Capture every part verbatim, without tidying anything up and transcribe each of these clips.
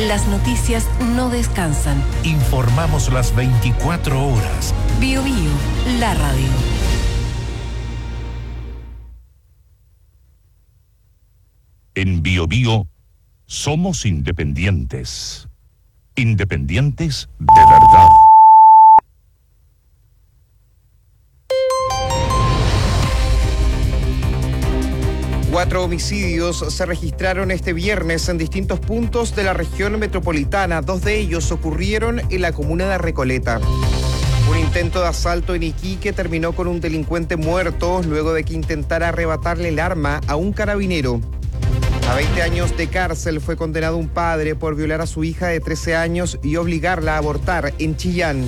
Las noticias no descansan. Informamos las veinticuatro horas. Bio Bio, la radio. En Bio Bio somos independientes. Independientes de verdad. Cuatro homicidios se registraron este viernes en distintos puntos de la región metropolitana. Dos de ellos ocurrieron en la comuna de Recoleta. Un intento de asalto en Iquique terminó con un delincuente muerto luego de que intentara arrebatarle el arma a un carabinero. A veinte años de cárcel fue condenado un padre por violar a su hija de trece años y obligarla a abortar en Chillán.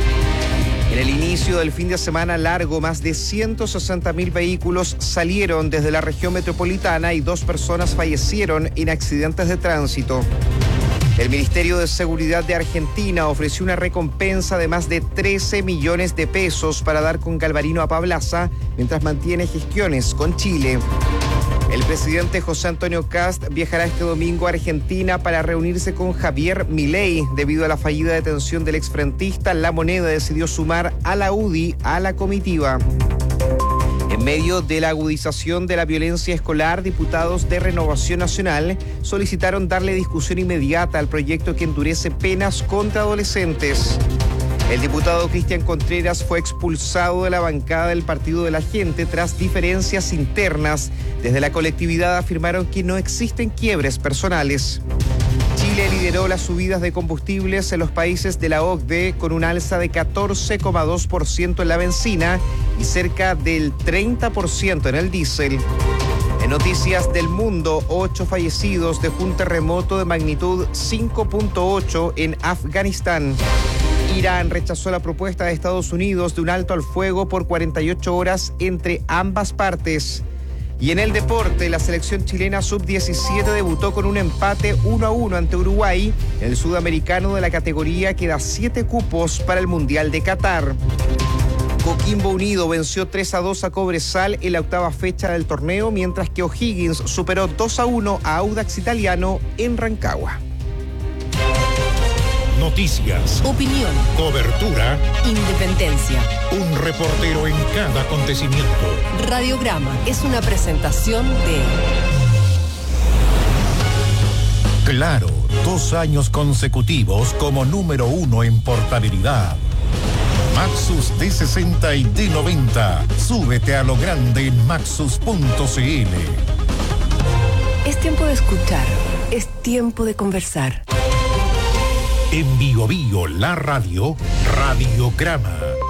En el inicio del fin de semana largo, más de ciento sesenta mil vehículos salieron desde la región metropolitana y dos personas fallecieron en accidentes de tránsito. El Ministerio de Seguridad de Argentina ofreció una recompensa de más de trece millones de pesos para dar con Galvarino Apablaza mientras mantiene gestiones con Chile. El presidente José Antonio Kast viajará este domingo a Argentina para reunirse con Javier Milei. Debido a la fallida detención del exfrentista, La Moneda decidió sumar a la U D I a la comitiva. En medio de la agudización de la violencia escolar, diputados de Renovación Nacional solicitaron darle discusión inmediata al proyecto que endurece penas contra adolescentes. El diputado Cristian Contreras fue expulsado de la bancada del Partido de la Gente tras diferencias internas. Desde la colectividad afirmaron que no existen quiebres personales. Chile lideró las subidas de combustibles en los países de la O C D E con un alza de catorce coma dos por ciento en la benzina y cerca del treinta por ciento en el diésel. En noticias del mundo, ocho fallecidos dejó un terremoto de magnitud cinco punto ocho en Afganistán. Irán rechazó la propuesta de Estados Unidos de un alto al fuego por cuarenta y ocho horas entre ambas partes. Y en el deporte, la selección chilena sub diecisiete debutó con un empate uno a uno ante Uruguay. El sudamericano de la categoría queda siete cupos para el Mundial de Qatar. Coquimbo Unido venció tres a dos a Cobresal en la octava fecha del torneo, mientras que O'Higgins superó dos a uno a Audax Italiano en Rancagua. Noticias, Opinión, cobertura, independencia. un reportero en cada acontecimiento. Radiograma es una presentación de Claro, dos años consecutivos como número uno en portabilidad. Maxus D sesenta y D noventa. Súbete a lo grande en maxus punto c l. Es tiempo de escuchar, es tiempo de conversar. En Bio Bio, la radio, Radiograma.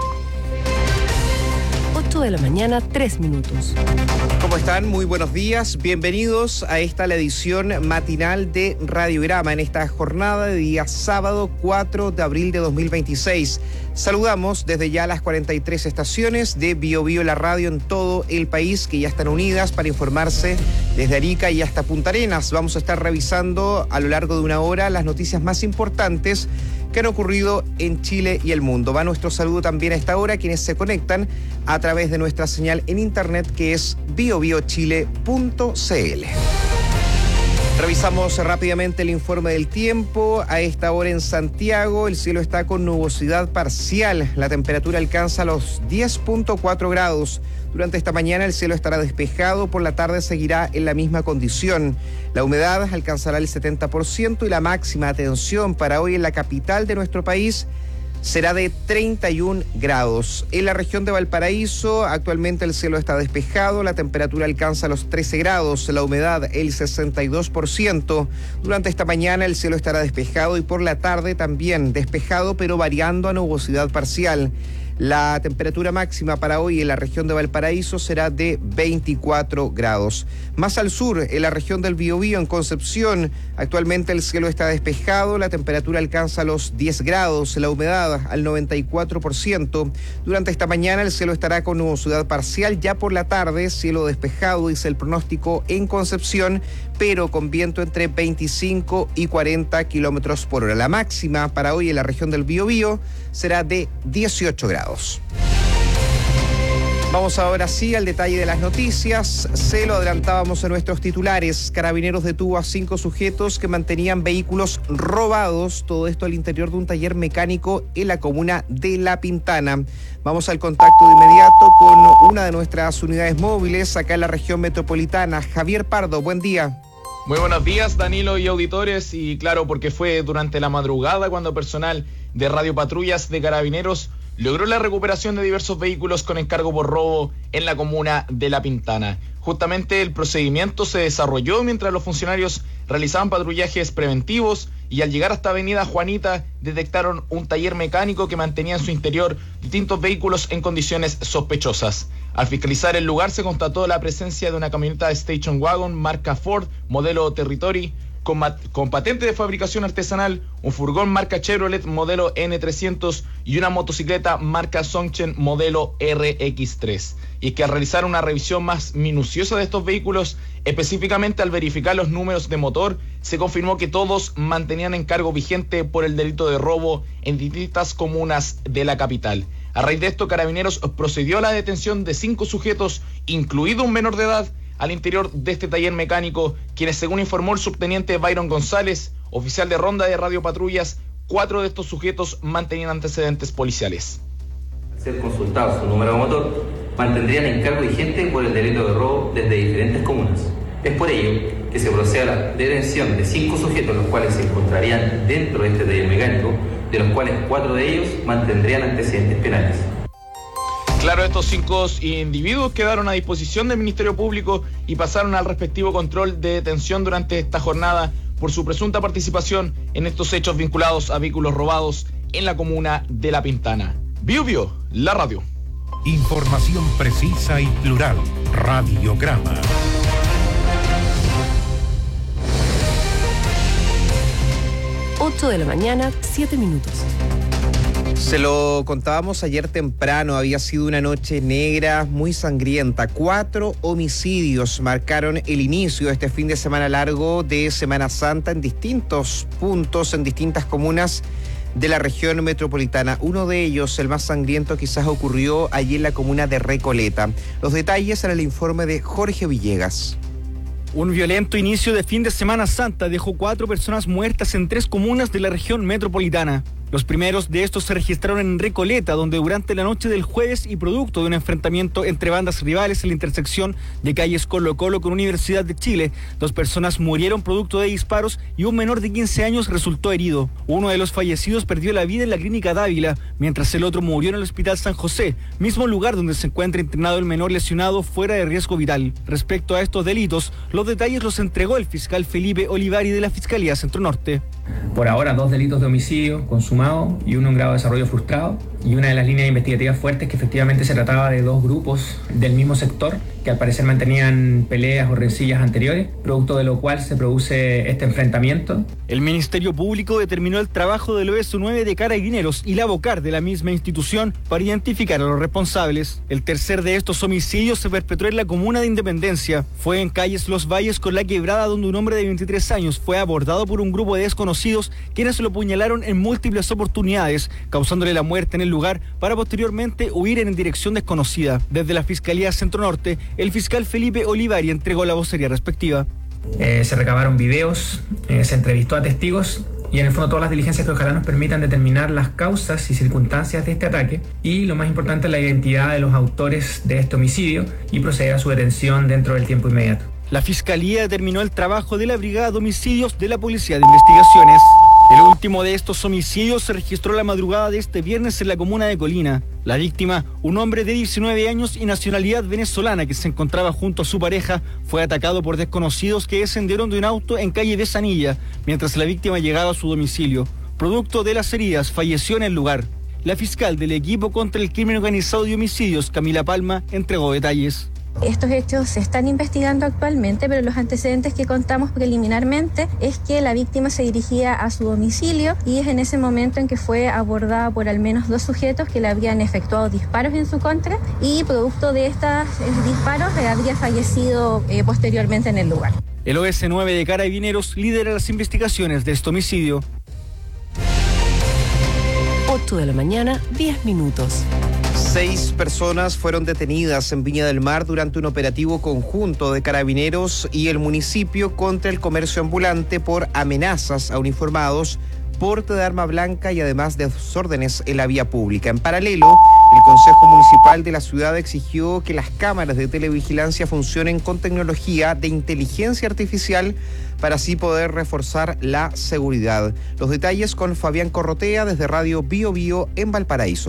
ocho de la mañana, tres minutos. ¿Cómo están? Muy buenos días. Bienvenidos a esta la edición matinal de Radiograma en esta jornada de día sábado cuatro de abril de dos mil veintiséis. Saludamos desde ya las cuarenta y tres estaciones de Bio Bio, la radio en todo el país que ya están unidas para informarse desde Arica y hasta Punta Arenas. Vamos a estar revisando a lo largo de una hora las noticias más importantes que han ocurrido en Chile y el mundo. Va nuestro saludo también a esta hora a quienes se conectan a través de nuestra señal en internet que es bio bio chile punto c l. Revisamos rápidamente el informe del tiempo. A esta hora en Santiago el cielo está con nubosidad parcial. La temperatura alcanza los diez punto cuatro grados. Durante esta mañana el cielo estará despejado, por la tarde seguirá en la misma condición. La humedad alcanzará el setenta por ciento y la máxima, atención, para hoy en la capital de nuestro país será de treinta y un grados. En la región de Valparaíso actualmente el cielo está despejado, la temperatura alcanza los trece grados, la humedad el sesenta y dos por ciento. Durante esta mañana el cielo estará despejado y por la tarde también despejado, pero variando a nubosidad parcial. La temperatura máxima para hoy en la región de Valparaíso será de veinticuatro grados. Más al sur, en la región del Biobío, en Concepción, actualmente el cielo está despejado, la temperatura alcanza los diez grados, la humedad al noventa y cuatro por ciento. Durante esta mañana el cielo estará con nubosidad parcial, ya por la tarde cielo despejado, dice el pronóstico en Concepción, pero con viento entre veinticinco y cuarenta kilómetros por hora. La máxima para hoy en la región del Biobío será de dieciocho grados. Vamos ahora sí al detalle de las noticias. Se lo adelantábamos en nuestros titulares. Carabineros detuvo a cinco sujetos que mantenían vehículos robados. Todo esto al interior de un taller mecánico en la comuna de La Pintana. Vamos al contacto de inmediato con una de nuestras unidades móviles acá en la región metropolitana. Javier Pardo, buen día. Muy buenos días, Danilo y auditores. Y claro, porque fue durante la madrugada cuando personal de Radio Patrullas de Carabineros logró la recuperación de diversos vehículos con encargo por robo en la comuna de La Pintana. Justamente el procedimiento se desarrolló mientras los funcionarios realizaban patrullajes preventivos y al llegar hasta Avenida Juanita detectaron un taller mecánico que mantenía en su interior distintos vehículos en condiciones sospechosas. Al fiscalizar el lugar se constató la presencia de una camioneta Station Wagon marca Ford, modelo Territory, Con, con patente de fabricación artesanal, un furgón marca Chevrolet modelo N trescientos y una motocicleta marca Songchen modelo R X tres. Y es que al realizar una revisión más minuciosa de estos vehículos, específicamente al verificar los números de motor, se confirmó que todos mantenían encargo vigente por el delito de robo en distintas comunas de la capital. A raíz de esto, Carabineros procedió a la detención de cinco sujetos, incluido un menor de edad, al interior de este taller mecánico, quienes, según informó el subteniente Byron González, oficial de ronda de Radio Patrullas, cuatro de estos sujetos mantenían antecedentes policiales. Al ser consultado su número de motor, mantendrían encargo vigente por el delito de robo desde diferentes comunas. Es por ello que se procede a la detención de cinco sujetos, los cuales se encontrarían dentro de este taller mecánico, de los cuales cuatro de ellos mantendrían antecedentes penales. Claro, estos cinco individuos quedaron a disposición del Ministerio Público y pasaron al respectivo control de detención durante esta jornada por su presunta participación en estos hechos vinculados a vehículos robados en la comuna de La Pintana. Bio Bio, la radio. Información precisa y plural. Radiograma. ocho de la mañana, siete minutos. Se lo contábamos ayer temprano, había sido una noche negra, muy sangrienta. Cuatro homicidios marcaron el inicio de este fin de semana largo de Semana Santa en distintos puntos, en distintas comunas de la región metropolitana. Uno de ellos, el más sangriento, quizás ocurrió allí en la comuna de Recoleta. Los detalles en el informe de Jorge Villegas. Un violento inicio de fin de Semana Santa dejó cuatro personas muertas en tres comunas de la región metropolitana. Los primeros de estos se registraron en Recoleta, donde durante la noche del jueves y producto de un enfrentamiento entre bandas rivales en la intersección de calles Colo Colo con Universidad de Chile, dos personas murieron producto de disparos y un menor de quince años resultó herido. Uno de los fallecidos perdió la vida en la clínica Dávila, mientras el otro murió en el Hospital San José, mismo lugar donde se encuentra internado el menor lesionado fuera de riesgo vital. Respecto a estos delitos, los detalles los entregó el fiscal Felipe Olivari de la Fiscalía Centro Norte. Por ahora, dos delitos de homicidio consumado y uno en grado de desarrollo frustrado, y una de las líneas investigativas fuertes que efectivamente se trataba de dos grupos del mismo sector que al parecer mantenían peleas o rencillas anteriores, producto de lo cual se produce este enfrentamiento. El Ministerio Público determinó el trabajo del O S nueve de Carabineros y la Bocar de la misma institución para identificar a los responsables. El tercer de estos homicidios se perpetró en la comuna de Independencia. Fue en calles Los Valles con La Quebrada, donde un hombre de veintitrés años fue abordado por un grupo de desconocidos quienes lo apuñalaron en múltiples oportunidades, causándole la muerte en el lugar para posteriormente huir en dirección desconocida. Desde la Fiscalía Centro Norte, el fiscal Felipe Olivari entregó la vocería respectiva. Eh, se recabaron videos, eh, se entrevistó a testigos y en el fondo todas las diligencias que ojalá nos permitan determinar las causas y circunstancias de este ataque y, lo más importante, la identidad de los autores de este homicidio y proceder a su detención dentro del tiempo inmediato. La Fiscalía determinó el trabajo de la Brigada de Homicidios de la Policía de Investigaciones. El último de estos homicidios se registró la madrugada de este viernes en la comuna de Colina. La víctima, un hombre de diecinueve años y nacionalidad venezolana que se encontraba junto a su pareja, fue atacado por desconocidos que descendieron de un auto en calle Besanilla, mientras la víctima llegaba a su domicilio. Producto de las heridas, falleció en el lugar. La fiscal del equipo contra el crimen organizado y homicidios, Camila Palma, entregó detalles. Estos hechos se están investigando actualmente, pero los antecedentes que contamos preliminarmente es que la víctima se dirigía a su domicilio y es en ese momento en que fue abordada por al menos dos sujetos que le habían efectuado disparos en su contra y producto de estos disparos habría fallecido eh, posteriormente en el lugar. El O S nueve de Carabineros lidera las investigaciones de este homicidio. ocho de la mañana, diez minutos. Seis personas fueron detenidas en Viña del Mar durante un operativo conjunto de Carabineros y el municipio contra el comercio ambulante por amenazas a uniformados, porte de arma blanca y además de desórdenes en la vía pública. En paralelo, el Consejo Municipal de la ciudad exigió que las cámaras de televigilancia funcionen con tecnología de inteligencia artificial para así poder reforzar la seguridad. Los detalles con Fabián Corrotea desde Radio Bio Bio en Valparaíso.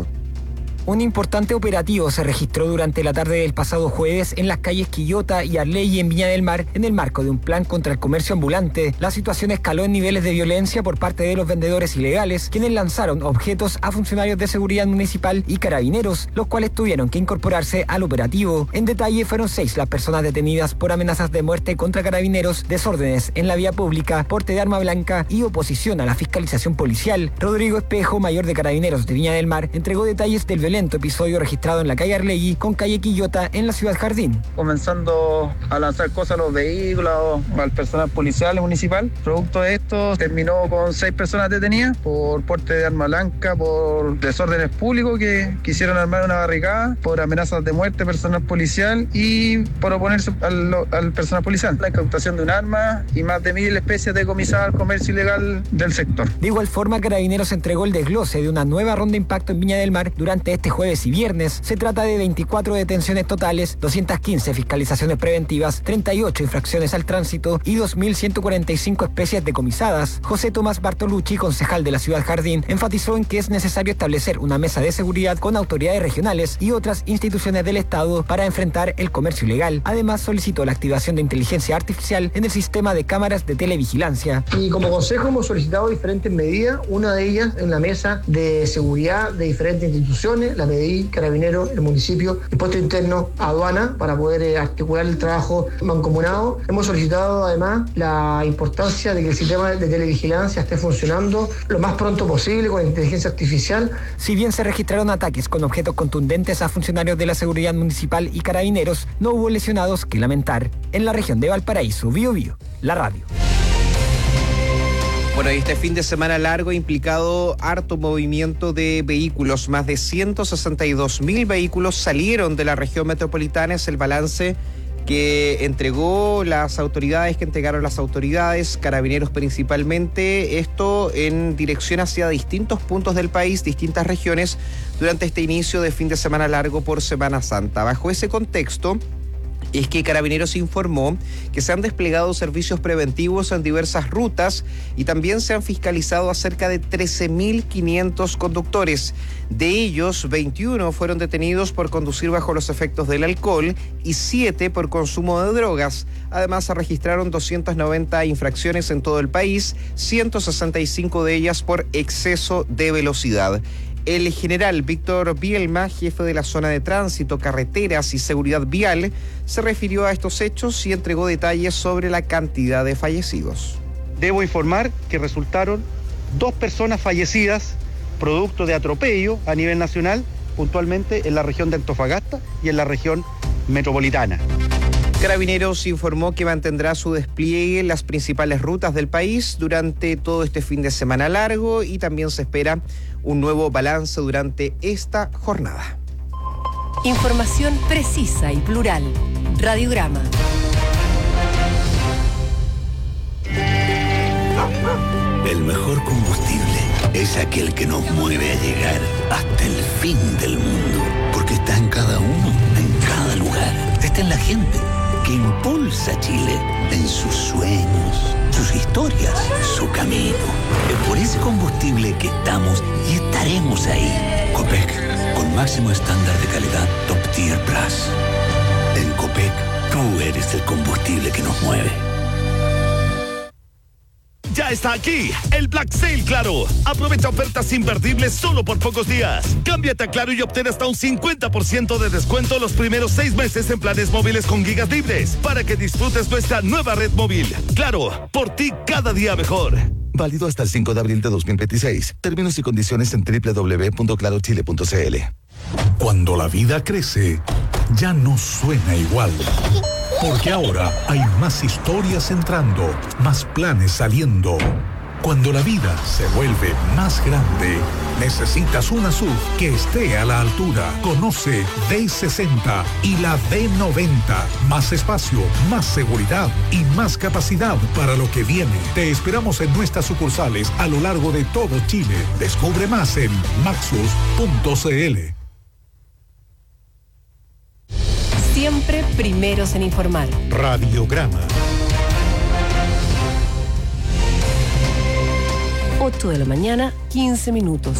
Un importante operativo se registró durante la tarde del pasado jueves en las calles Quillota y Arley en Viña del Mar en el marco de un plan contra el comercio ambulante. La situación escaló en niveles de violencia por parte de los vendedores ilegales, quienes lanzaron objetos a funcionarios de seguridad municipal y carabineros, los cuales tuvieron que incorporarse al operativo. En detalle, fueron seis las personas detenidas por amenazas de muerte contra carabineros, desórdenes en la vía pública, porte de arma blanca y oposición a la fiscalización policial. Rodrigo Espejo, mayor de Carabineros de Viña del Mar, entregó detalles del violento episodio registrado en la calle Arlegui con calle Quillota en la ciudad Jardín. Comenzando a lanzar cosas a los vehículos, al personal policial y municipal. Producto de esto, terminó con seis personas detenidas por porte de arma blanca, por desórdenes públicos que quisieron armar una barricada, por amenazas de muerte personal policial y por oponerse al, al personal policial. La incautación de un arma y más de mil especies decomisadas al comercio ilegal del sector. De igual forma, Carabineros entregó el desglose de una nueva ronda de impacto en Viña del Mar durante este jueves y viernes. Se trata de veinticuatro detenciones totales, doscientas quince fiscalizaciones preventivas, treinta y ocho infracciones al tránsito y dos mil ciento cuarenta y cinco especies decomisadas. José Tomás Bartolucci, concejal de la ciudad Jardín, enfatizó en que es necesario establecer una mesa de seguridad con autoridades regionales y otras instituciones del Estado para enfrentar el comercio ilegal. Además, solicitó la activación de inteligencia artificial en el sistema de cámaras de televigilancia. Y como consejo hemos solicitado diferentes medidas, una de ellas en la mesa de seguridad de diferentes instituciones, la P D I, Carabineros, el municipio, Impuesto Interno, Aduana, para poder eh, articular el trabajo mancomunado. Hemos solicitado además la importancia de que el sistema de televigilancia esté funcionando lo más pronto posible con inteligencia artificial. Si bien se registraron ataques con objetos contundentes a funcionarios de la seguridad municipal y Carabineros, no hubo lesionados que lamentar. En la región de Valparaíso, Bio Bio, la radio. Bueno, y este fin de semana largo ha implicado harto movimiento de vehículos. Más de ciento sesenta y dos mil vehículos salieron de la región metropolitana. Es el balance que entregó las autoridades, que entregaron las autoridades, Carabineros principalmente. Esto en dirección hacia distintos puntos del país, distintas regiones, durante este inicio de fin de semana largo por Semana Santa. Bajo ese contexto, es que Carabineros informó que se han desplegado servicios preventivos en diversas rutas y también se han fiscalizado a cerca de trece mil quinientos conductores. De ellos, veintiuno fueron detenidos por conducir bajo los efectos del alcohol y siete por consumo de drogas. Además, se registraron doscientas noventa infracciones en todo el país, ciento sesenta y cinco de ellas por exceso de velocidad. El general Víctor Bielma, jefe de la zona de tránsito, carreteras y seguridad vial, se refirió a estos hechos y entregó detalles sobre la cantidad de fallecidos. Debo informar que resultaron dos personas fallecidas producto de atropello a nivel nacional, puntualmente en la región de Antofagasta y en la región metropolitana. Carabineros informó que mantendrá su despliegue en las principales rutas del país durante todo este fin de semana largo y también se espera un nuevo balance durante esta jornada. Información precisa y plural. Radiograma. El mejor combustible es aquel que nos mueve a llegar hasta el fin del mundo, porque está en cada uno, en cada lugar. Está en la gente que impulsa a Chile en sus sueños, sus historias, su camino. Es por ese combustible que estamos y estaremos ahí. Copec, con máximo estándar de calidad Top Tier Plus. En Copec, tú eres el combustible que nos mueve. Ya está aquí el Black Sale Claro. Aprovecha ofertas imperdibles solo por pocos días. Cámbiate a Claro y obtén hasta un cincuenta por ciento de descuento los primeros seis meses en planes móviles con gigas libres para que disfrutes nuestra nueva red móvil. Claro, por ti cada día mejor. Válido hasta el cinco de abril de dos mil veintiséis. Términos y condiciones en doble u doble u doble u punto claro chile punto c l. Cuando la vida crece, ya no suena igual. Porque ahora hay más historias entrando, más planes saliendo, Cuando la vida se vuelve más grande, necesitas una S U V que esté a la altura. Conoce D sesenta y la D noventa. Más espacio, más seguridad y más capacidad para lo que viene. Te esperamos en nuestras sucursales a lo largo de todo Chile. Descubre más en maxus punto c l. Siempre primeros en informar. Radiograma. ocho de la mañana, quince minutos.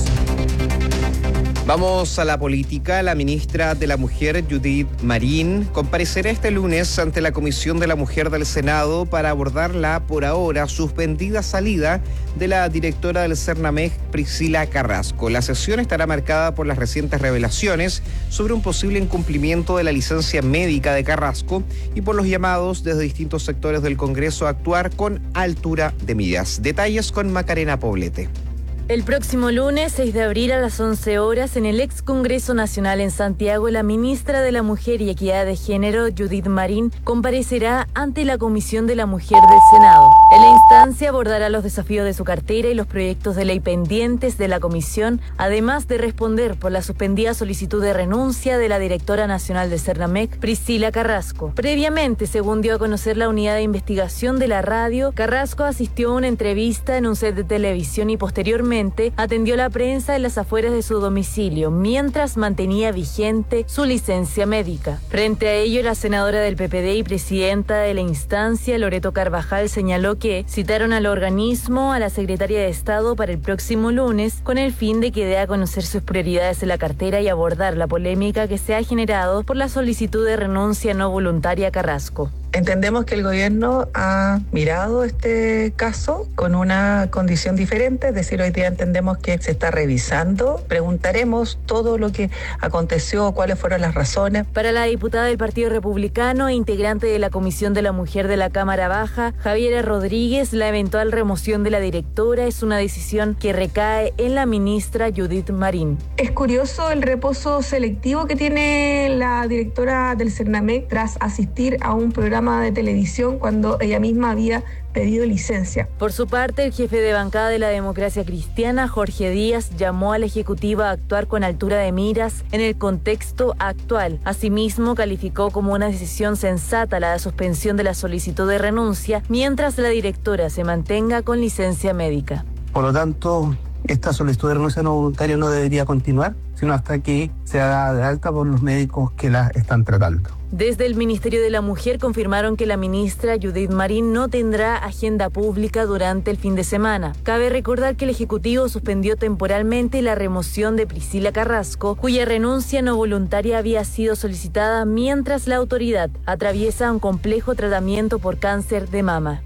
Vamos a la política. La ministra de la Mujer, Judith Marín, comparecerá este lunes ante la Comisión de la Mujer del Senado para abordar la, por ahora, suspendida salida de la directora del Cernamec, Priscila Carrasco. La sesión estará marcada por las recientes revelaciones sobre un posible incumplimiento de la licencia médica de Carrasco y por los llamados desde distintos sectores del Congreso a actuar con altura de miras. Detalles con Macarena Poblete. El próximo lunes, seis de abril a las once horas, en el ex Congreso Nacional en Santiago, la ministra de la Mujer y Equidad de Género, Judith Marín, comparecerá ante la Comisión de la Mujer del Senado. En la instancia abordará los desafíos de su cartera y los proyectos de ley pendientes de la comisión, además de responder por la suspendida solicitud de renuncia de la directora nacional de Cernamec, Priscila Carrasco. Previamente, según dio a conocer la unidad de investigación de la radio, Carrasco asistió a una entrevista en un set de televisión y posteriormente atendió la prensa en las afueras de su domicilio, mientras mantenía vigente su licencia médica. Frente a ello, la senadora del P P D y presidenta de la instancia, Loreto Carvajal, señaló que citaron al organismo a la secretaria de Estado para el próximo lunes con el fin de que dé a conocer sus prioridades en la cartera y abordar la polémica que se ha generado por la solicitud de renuncia no voluntaria a Carrasco. Entendemos que el gobierno ha mirado este caso con una condición diferente, es decir, hoy día entendemos que se está revisando. Preguntaremos todo lo que aconteció, cuáles fueron las razones. Para la diputada del Partido Republicano e integrante de la Comisión de la Mujer de la Cámara Baja, Javiera Rodríguez, la eventual remoción de la directora es una decisión que recae en la ministra Judith Marín. Es curioso el reposo selectivo que tiene la directora del Cernamec tras asistir a un programa de televisión cuando ella misma había pedido licencia. Por su parte, el jefe de bancada de la Democracia Cristiana, Jorge Díaz, llamó a la Ejecutiva a actuar con altura de miras en el contexto actual. Asimismo, calificó como una decisión sensata la suspensión de la solicitud de renuncia mientras la directora se mantenga con licencia médica. Por lo tanto, esta solicitud de renuncia no voluntaria no debería continuar, sino hasta que se haga de alta por los médicos que la están tratando. Desde el Ministerio de la Mujer confirmaron que la ministra Judith Marín no tendrá agenda pública durante el fin de semana. Cabe recordar que el Ejecutivo suspendió temporalmente la remoción de Priscila Carrasco, cuya renuncia no voluntaria había sido solicitada mientras la autoridad atraviesa un complejo tratamiento por cáncer de mama.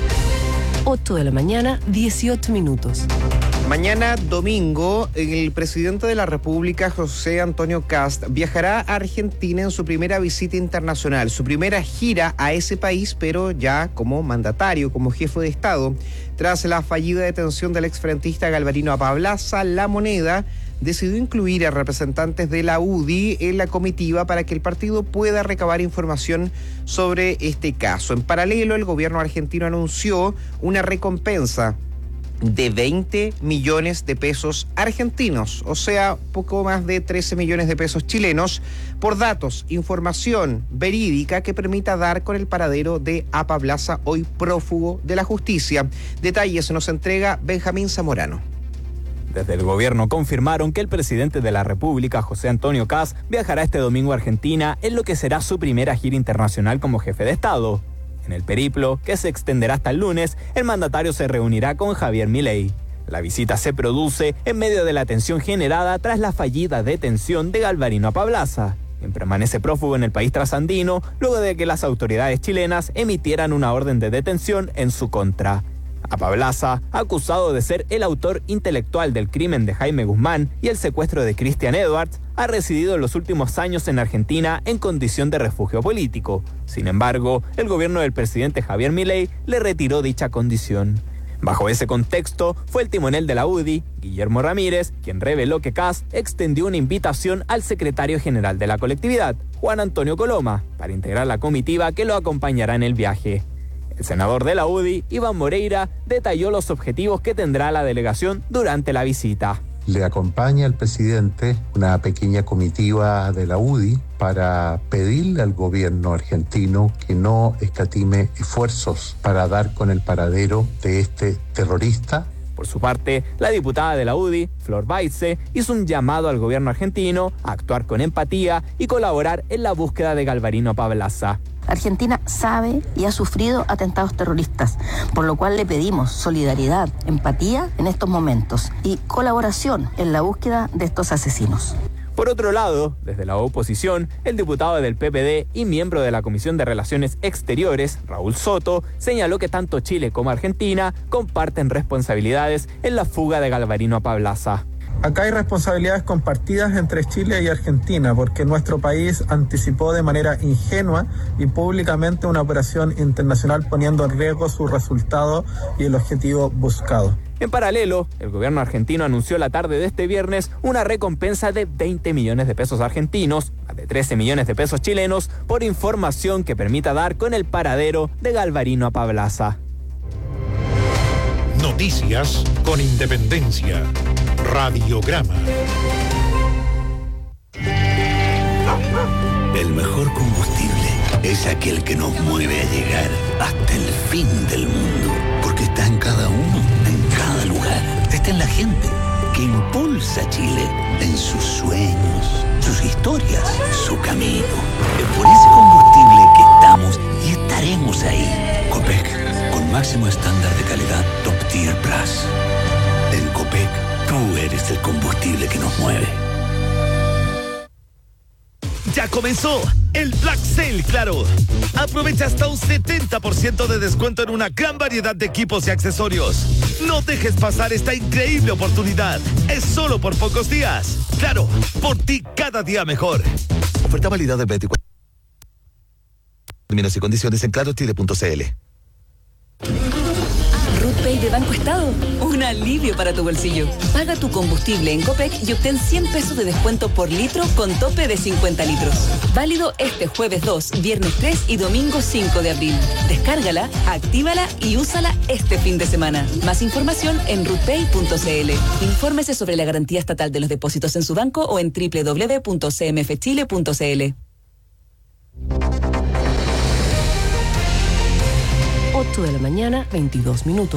ocho de la mañana, dieciocho minutos. Mañana domingo, el presidente de la República, José Antonio Kast, viajará a Argentina en su primera visita internacional, su primera gira a ese país, pero ya como mandatario, como jefe de Estado. Tras la fallida detención del exfrentista Galvarino Apablaza, La Moneda decidió incluir a representantes de la U D I en la comitiva para que el partido pueda recabar información sobre este caso. En paralelo, el gobierno argentino anunció una recompensa de veinte millones de pesos argentinos, o sea, poco más de trece millones de pesos chilenos, por datos, información verídica que permita dar con el paradero de Apablaza, hoy prófugo de la justicia. Detalles nos entrega Benjamín Zamorano. Desde el gobierno confirmaron que el presidente de la República, José Antonio Kast, viajará este domingo a Argentina en lo que será su primera gira internacional como jefe de Estado. En el periplo, que se extenderá hasta el lunes, el mandatario se reunirá con Javier Milei. La visita se produce en medio de la tensión generada tras la fallida detención de Galvarino Apablaza, quien permanece prófugo en el país trasandino luego de que las autoridades chilenas emitieran una orden de detención en su contra. Apablaza, acusado de ser el autor intelectual del crimen de Jaime Guzmán y el secuestro de Christian Edwards, ha residido en los últimos años en Argentina en condición de refugio político. Sin embargo, el gobierno del presidente Javier Milei le retiró dicha condición. Bajo ese contexto, fue el timonel de la U D I, Guillermo Ramírez, quien reveló que Kast extendió una invitación al secretario general de la colectividad, Juan Antonio Coloma, para integrar la comitiva que lo acompañará en el viaje. El senador de la U D I, Iván Moreira, detalló los objetivos que tendrá la delegación durante la visita. Le acompaña al presidente una pequeña comitiva de la U D I para pedirle al gobierno argentino que no escatime esfuerzos para dar con el paradero de este terrorista. Por su parte, la diputada de la U D I, Flor Baitze, hizo un llamado al gobierno argentino a actuar con empatía y colaborar en la búsqueda de Galvarino Pablaza. Argentina sabe y ha sufrido atentados terroristas, por lo cual le pedimos solidaridad, empatía en estos momentos y colaboración en la búsqueda de estos asesinos. Por otro lado, desde la oposición, el diputado del P P D y miembro de la Comisión de Relaciones Exteriores, Raúl Soto, señaló que tanto Chile como Argentina comparten responsabilidades en la fuga de Galvarino Pablaza. Acá hay responsabilidades compartidas entre Chile y Argentina, porque nuestro país anticipó de manera ingenua y públicamente una operación internacional poniendo en riesgo su resultado y el objetivo buscado. En paralelo, el gobierno argentino anunció la tarde de este viernes una recompensa de veinte millones de pesos argentinos, más de trece millones de pesos chilenos, por información que permita dar con el paradero de Galvarino Pablaza. Noticias con independencia. Radiograma. El mejor combustible es aquel que nos mueve a llegar hasta el fin del mundo, porque está en cada uno, en cada lugar. Está en la gente que impulsa a Chile en sus sueños, sus historias, su camino. Es por ese combustible que estamos y estaremos ahí. Copec, con máximo estándar de calidad Top Tier Plus. En Copec, tú eres el combustible que nos mueve. Ya comenzó el Black Sale Claro. Aprovecha hasta un setenta por ciento de descuento en una gran variedad de equipos y accesorios. No dejes pasar esta increíble oportunidad. Es solo por pocos días. Claro, por ti cada día mejor. Oferta válida del veinticuatro. Términos y condiciones en claro chile punto c l. RutPay de Banco Estado, un alivio para tu bolsillo. Paga tu combustible en Copec y obtén cien pesos de descuento por litro con tope de cincuenta litros. Válido este jueves dos, viernes tres y domingo cinco de abril. Descárgala, actívala y úsala este fin de semana. Más información en rutpay punto c l. Infórmese sobre la garantía estatal de los depósitos en su banco o en doble u doble u doble u punto c m f chile punto c l. ocho de la mañana, veintidós minutos.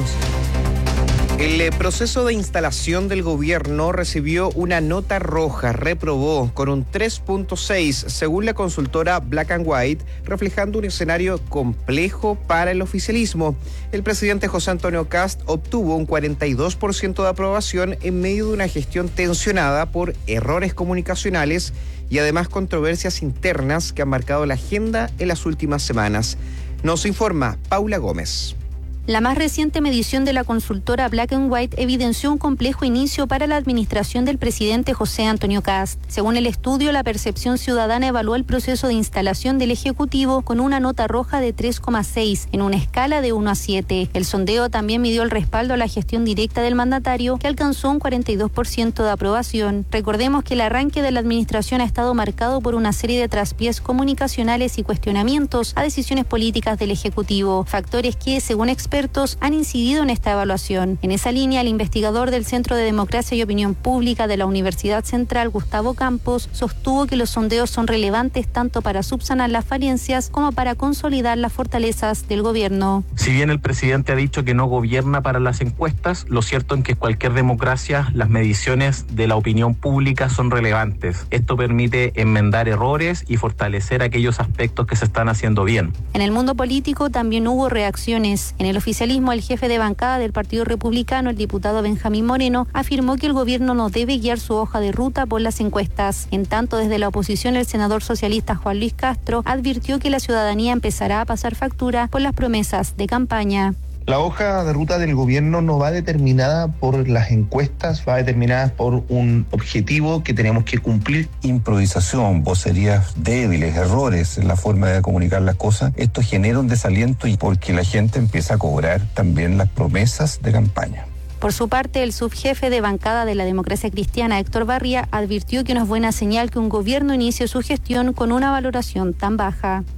El eh, proceso de instalación del gobierno recibió una nota roja, reprobó con un tres punto seis, según la consultora Black and White, reflejando un escenario complejo para el oficialismo. El presidente José Antonio Kast obtuvo un cuarenta y dos por ciento de aprobación en medio de una gestión tensionada por errores comunicacionales y además controversias internas que han marcado la agenda en las últimas semanas. Nos informa Paula Gómez. La más reciente medición de la consultora Black and White evidenció un complejo inicio para la administración del presidente José Antonio Kast. Según el estudio, la percepción ciudadana evaluó el proceso de instalación del Ejecutivo con una nota roja de tres coma seis en una escala de uno a siete. El sondeo también midió el respaldo a la gestión directa del mandatario, que alcanzó un cuarenta y dos por ciento de aprobación. Recordemos que el arranque de la administración ha estado marcado por una serie de traspiés comunicacionales y cuestionamientos a decisiones políticas del Ejecutivo, factores que, según expertos, han incidido en esta evaluación. En esa línea, el investigador del Centro de Democracia y Opinión Pública de la Universidad Central, Gustavo Campos, sostuvo que los sondeos son relevantes tanto para subsanar las falencias como para consolidar las fortalezas del gobierno. Si bien el presidente ha dicho que no gobierna para las encuestas, lo cierto es que en cualquier democracia las mediciones de la opinión pública son relevantes. Esto permite enmendar errores y fortalecer aquellos aspectos que se están haciendo bien. En el mundo político también hubo reacciones. En el oficialismo, el jefe de bancada del Partido Republicano, el diputado Benjamín Moreno, afirmó que el gobierno no debe guiar su hoja de ruta por las encuestas. En tanto, desde la oposición, el senador socialista Juan Luis Castro advirtió que la ciudadanía empezará a pasar factura por las promesas de campaña. La hoja de ruta del gobierno no va determinada por las encuestas, va determinada por un objetivo que tenemos que cumplir. Improvisación, vocerías débiles, errores en la forma de comunicar las cosas, esto genera un desaliento y porque la gente empieza a cobrar también las promesas de campaña. Por su parte, el subjefe de bancada de la Democracia Cristiana, Héctor Barría, advirtió que no es buena señal que un gobierno inicie su gestión con una valoración tan baja.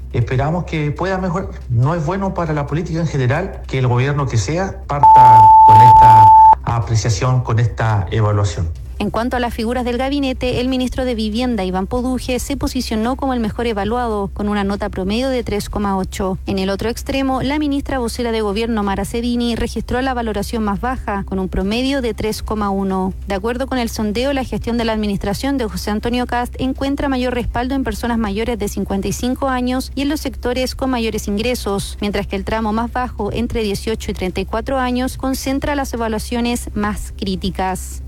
esperamos que pueda mejorar. No es bueno para la política en general que el gobierno que sea parta con esta apreciación, con esta evaluación. En cuanto a las figuras del gabinete, el ministro de Vivienda, Iván Poduje, se posicionó como el mejor evaluado, con una nota promedio de tres coma ocho. En el otro extremo, la ministra vocera de Gobierno, Mara Cedini, registró la valoración más baja, con un promedio de tres coma uno. De acuerdo con el sondeo, la gestión de la administración de José Antonio Kast encuentra mayor respaldo en personas mayores de cincuenta y cinco años y en los sectores con mayores ingresos, mientras que el tramo más bajo, entre dieciocho y treinta y cuatro años, concentra las evaluaciones más críticas.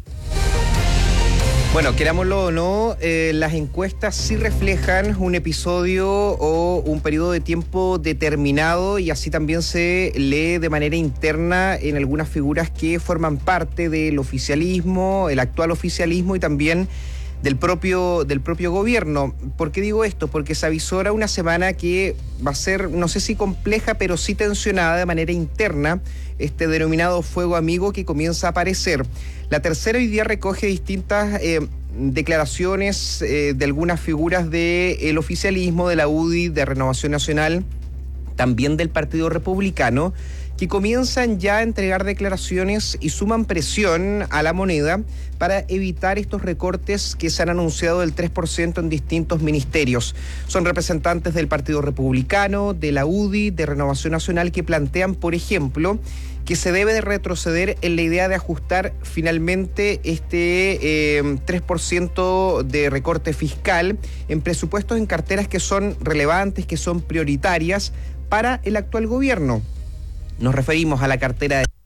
Bueno, querámoslo o no, eh, las encuestas sí reflejan un episodio o un periodo de tiempo determinado y así también se lee de manera interna en algunas figuras que forman parte del oficialismo, el actual oficialismo y también del propio, del propio gobierno. ¿Por qué digo esto? Porque se avisora una semana que va a ser, no sé si compleja, pero sí tensionada de manera interna, este denominado fuego amigo que comienza a aparecer. La tercera hoy día recoge distintas eh, declaraciones eh, de algunas figuras del oficialismo, de la U D I, de Renovación Nacional, también del Partido Republicano, que comienzan ya a entregar declaraciones y suman presión a la moneda para evitar estos recortes que se han anunciado del tres por ciento en distintos ministerios. Son representantes del Partido Republicano, de la U D I, de Renovación Nacional, que plantean, por ejemplo, que se debe de retroceder en la idea de ajustar finalmente este eh, tres por ciento de recorte fiscal en presupuestos en carteras que son relevantes, que son prioritarias para el actual gobierno. Nos referimos a la cartera de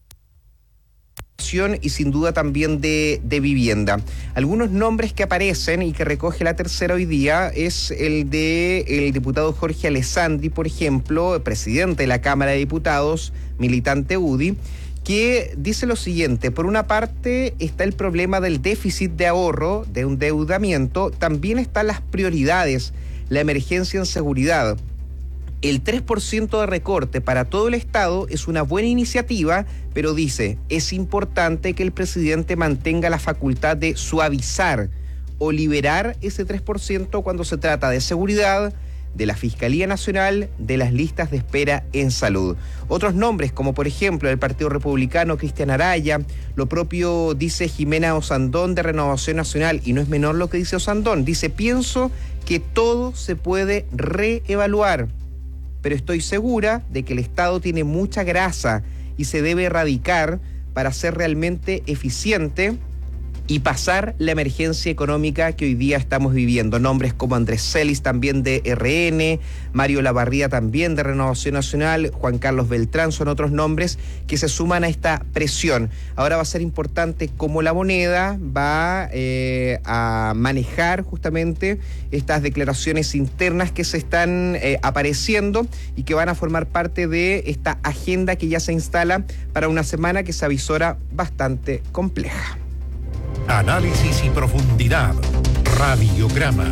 y sin duda también de, de vivienda. Algunos nombres que aparecen y que recoge la tercera hoy día es el de el diputado Jorge Alessandri, por ejemplo, presidente de la Cámara de Diputados, militante U D I, que dice lo siguiente: por una parte está el problema del déficit de ahorro, de endeudamiento, también están las prioridades, la emergencia en seguridad. El tres por ciento de recorte para todo el Estado es una buena iniciativa, pero dice, es importante que el presidente mantenga la facultad de suavizar o liberar ese tres por ciento cuando se trata de seguridad, de la Fiscalía Nacional, de las listas de espera en salud. Otros nombres, como por ejemplo el Partido Republicano, Cristian Araya, lo propio dice Jimena Osandón de Renovación Nacional, y no es menor lo que dice Osandón, dice, pienso que todo se puede reevaluar, pero estoy segura de que el Estado tiene mucha grasa y se debe erradicar para ser realmente eficiente y pasar la emergencia económica que hoy día estamos viviendo. Nombres como Andrés Celis, también de R N, Mario Lavarría, también de Renovación Nacional, Juan Carlos Beltrán, son otros nombres que se suman a esta presión. Ahora va a ser importante cómo la moneda va eh, a manejar justamente estas declaraciones internas que se están eh, apareciendo y que van a formar parte de esta agenda que ya se instala para una semana que se avisora bastante compleja. Análisis y profundidad. Radiograma.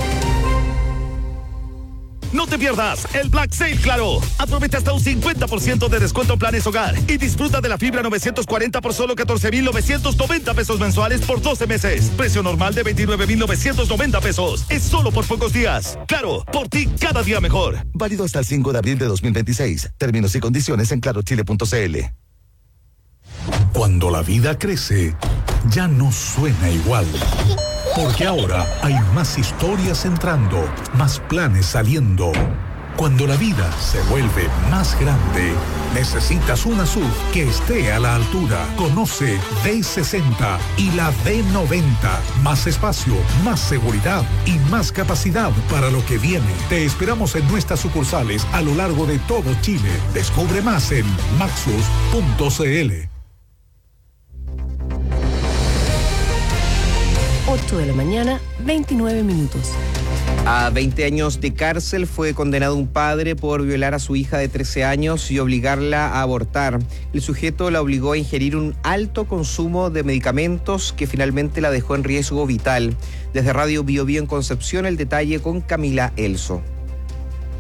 No te pierdas el Black Sale Claro. Aprovecha hasta un cincuenta por ciento de descuento en planes hogar y disfruta de la fibra novecientos cuarenta por solo catorce mil novecientos noventa pesos mensuales por doce meses. Precio normal de veintinueve mil novecientos noventa pesos. Es solo por pocos días. Claro, por ti cada día mejor. Válido hasta el cinco de abril de dos mil veintiséis. Términos y condiciones en claro chile punto c l. Cuando la vida crece, ya no suena igual. Porque ahora hay más historias entrando, más planes saliendo. Cuando la vida se vuelve más grande, necesitas una S U V que esté a la altura. Conoce D sesenta y la D noventa. Más espacio, más seguridad y más capacidad para lo que viene. Te esperamos en nuestras sucursales a lo largo de todo Chile. Descubre más en maxus punto c l. ocho de la mañana, veintinueve minutos. A veinte años de cárcel fue condenado un padre por violar a su hija de trece años y obligarla a abortar. El sujeto la obligó a ingerir un alto consumo de medicamentos que finalmente la dejó en riesgo vital. Desde Radio Bio Bio en Concepción, el detalle con Camila Elso.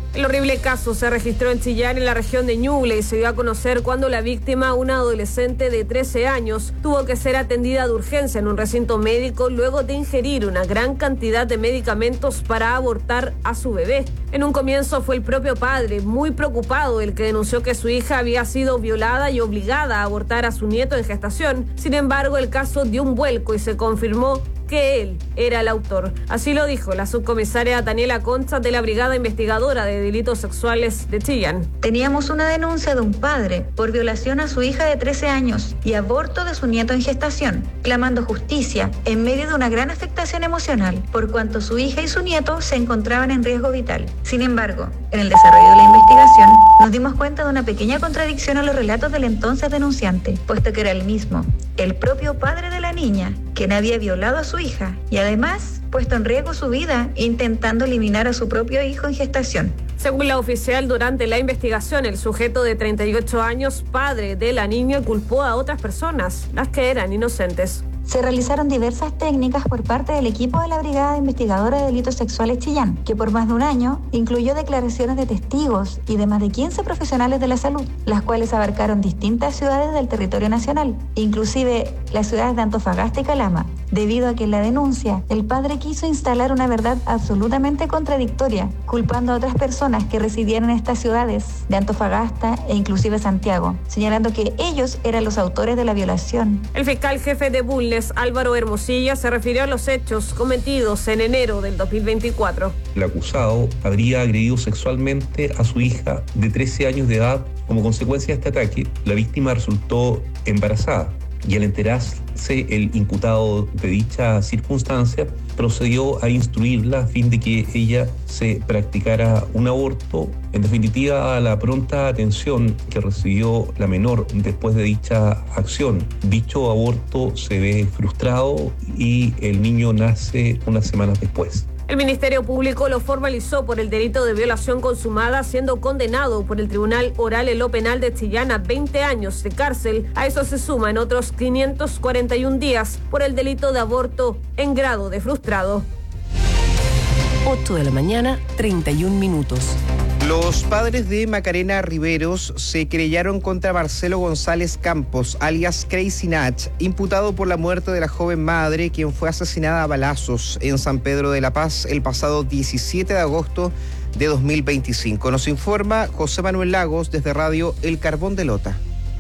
El horrible caso se registró en Chillán, en la región de Ñuble, y se dio a conocer cuando la víctima, una adolescente de trece años, tuvo que ser atendida de urgencia en un recinto médico luego de ingerir una gran cantidad de medicamentos para abortar a su bebé. En un comienzo fue el propio padre, muy preocupado, el que denunció que su hija había sido violada y obligada a abortar a su nieto en gestación. Sin embargo, el caso dio un vuelco y se confirmó que él era el autor. Así lo dijo la subcomisaria Daniela Concha de la Brigada Investigadora de Delitos Sexuales de Chillán. Teníamos una denuncia de un padre por violación a su hija de trece años y aborto de su nieto en gestación, clamando justicia en medio de una gran afectación emocional, por cuanto su hija y su nieto se encontraban en riesgo vital. Sin embargo, en el desarrollo de la investigación, nos dimos cuenta de una pequeña contradicción a los relatos del entonces denunciante, puesto que era el mismo, el propio padre de la niña, quien había violado a su hija y además puesto en riesgo su vida intentando eliminar a su propio hijo en gestación. Según la oficial, durante la investigación, el sujeto de treinta y ocho años, padre de la niña, culpó a otras personas, las que eran inocentes. Se realizaron diversas técnicas por parte del equipo de la Brigada Investigadora de Delitos Sexuales Chillán, que por más de un año incluyó declaraciones de testigos y de más de quince profesionales de la salud, las cuales abarcaron distintas ciudades del territorio nacional, inclusive las ciudades de Antofagasta y Calama, debido a que en la denuncia el padre quiso instalar una verdad absolutamente contradictoria, culpando a otras personas que residían en estas ciudades de Antofagasta e inclusive Santiago, señalando que ellos eran los autores de la violación. El fiscal jefe de Bulnes, Álvaro Hermosilla, se refirió a los hechos cometidos en enero del dos mil veinticuatro. El acusado habría agredido sexualmente a su hija de trece años de edad. Como consecuencia de este ataque, la víctima resultó embarazada y al enterarse el imputado de dicha circunstancia procedió a instruirla a fin de que ella se practicara un aborto. En definitiva, a la pronta atención que recibió la menor después de dicha acción, dicho aborto se ve frustrado y el niño nace unas semanas después. El Ministerio Público lo formalizó por el delito de violación consumada, siendo condenado por el Tribunal Oral en lo Penal de Chillán a veinte años de cárcel. A eso se suman otros quinientos cuarenta y un días por el delito de aborto en grado de frustrado. ocho de la mañana, treinta y un minutos. Los padres de Macarena Riveros se querellaron contra Marcelo González Campos, alias Crazy Natch, imputado por la muerte de la joven madre, quien fue asesinada a balazos en San Pedro de la Paz el pasado diecisiete de agosto de dos mil veinticinco. Nos informa José Manuel Lagos desde Radio El Carbón de Lota.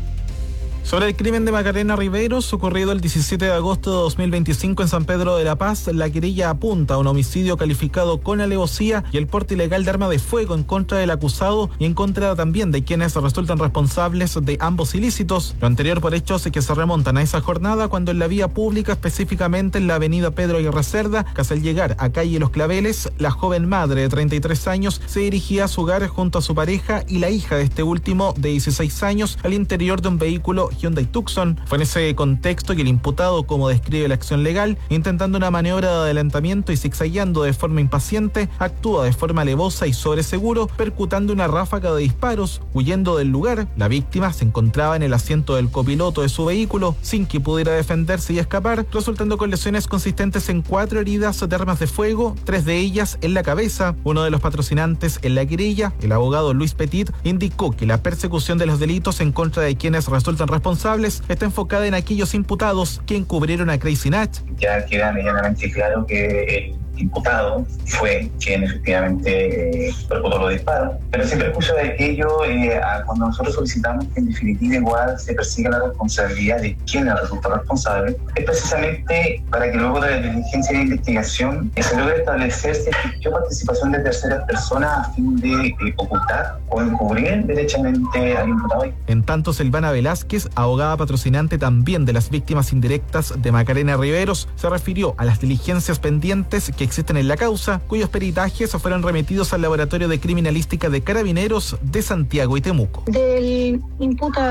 Sobre el crimen de Macarena Riveros, ocurrido el diecisiete de agosto de dos mil veinticinco en San Pedro de la Paz, la querella apunta a un homicidio calificado con alevosía y el porte ilegal de arma de fuego en contra del acusado y en contra también de quienes resultan responsables de ambos ilícitos. Lo anterior por hechos que se remontan a esa jornada cuando en la vía pública, específicamente en la avenida Pedro Aguirre Cerda, casi al llegar a calle Los Claveles, la joven madre de treinta y tres años se dirigía a su hogar junto a su pareja y la hija de este último de dieciséis años al interior de un vehículo Hyundai Tucson. Fue en ese contexto que el imputado, como describe la acción legal, intentando una maniobra de adelantamiento y zigzagueando de forma impaciente, actúa de forma alevosa y sobre seguro, percutando una ráfaga de disparos, huyendo del lugar. La víctima se encontraba en el asiento del copiloto de su vehículo, sin que pudiera defenderse y escapar, resultando con lesiones consistentes en cuatro heridas de armas de fuego, tres de ellas en la cabeza. Uno de los patrocinantes en la querella, el abogado Luis Petit, indicó que la persecución de los delitos en contra de quienes resultan responsables está enfocada en aquellos imputados que encubrieron a Crazy Natch. Ya queda medianamente claro que el imputado fue quien efectivamente eh, perpetró los disparos. Pero sin perjuicio de aquello, eh, a, cuando nosotros solicitamos que en definitiva igual se persiga la responsabilidad de quien resulta responsable, es precisamente para que luego de la diligencia de investigación eh, se logre establecer si existió participación de terceras personas a fin de eh, ocultar o encubrir derechamente al imputado. En tanto, Silvana Velázquez, abogada patrocinante también de las víctimas indirectas de Macarena Riveros, se refirió a las diligencias pendientes que existen en la causa, cuyos peritajes fueron remitidos al Laboratorio de Criminalística de Carabineros de Santiago y Temuco. Del imputado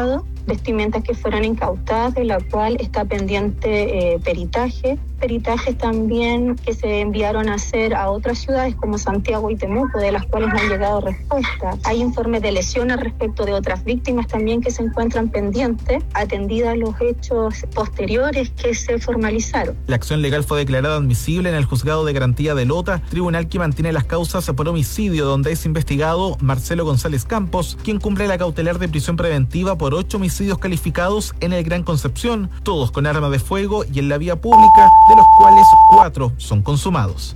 vestimentas que fueron incautadas, de la cual está pendiente eh, peritaje. Peritajes también que se enviaron a hacer a otras ciudades como Santiago y Temuco, de las cuales no han llegado respuestas. Hay informes de lesiones respecto de otras víctimas también que se encuentran pendientes, atendidas los hechos posteriores que se formalizaron. La acción legal fue declarada admisible en el Juzgado de Garantía de Lota, tribunal que mantiene las causas por homicidio, donde es investigado Marcelo González Campos, quien cumple la cautelar de prisión preventiva por ocho homicidios calificados en el Gran Concepción, todos con arma de fuego y en la vía pública, de los cuales cuatro son consumados.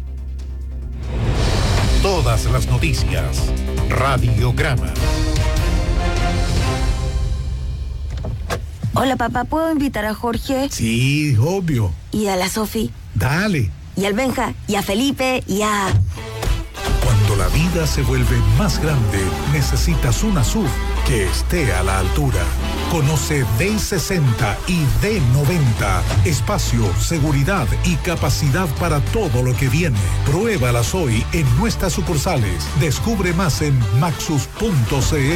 Todas las noticias. Radiograma. Hola papá, ¿puedo invitar a Jorge? Sí, obvio. ¿Y a la Sofi? Dale. ¿Y al Benja? ¿Y a Felipe? ¿Y a...? Cuando la vida se vuelve más grande, necesitas una S U V que esté a la altura. Conoce D sesenta y D noventa. Espacio, seguridad y capacidad para todo lo que viene. Pruébalas hoy en nuestras sucursales. Descubre más en maxus punto c l.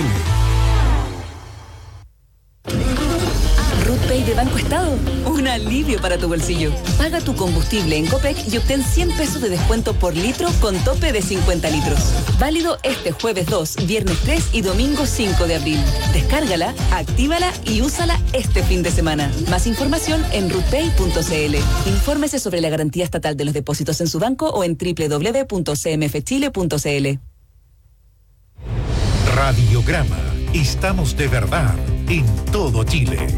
RutPay de Banco Estado, un alivio para tu bolsillo. Paga tu combustible en Copec y obtén cien pesos de descuento por litro con tope de cincuenta litros. Válido este jueves dos, viernes tres y domingo cinco de abril. Descárgala, actívala y úsala este fin de semana. Más información en rutpay punto c l. Infórmese sobre la garantía estatal de los depósitos en su banco o en doble u doble u doble u punto c m f chile punto c l. Radiograma. Estamos de verdad en todo Chile.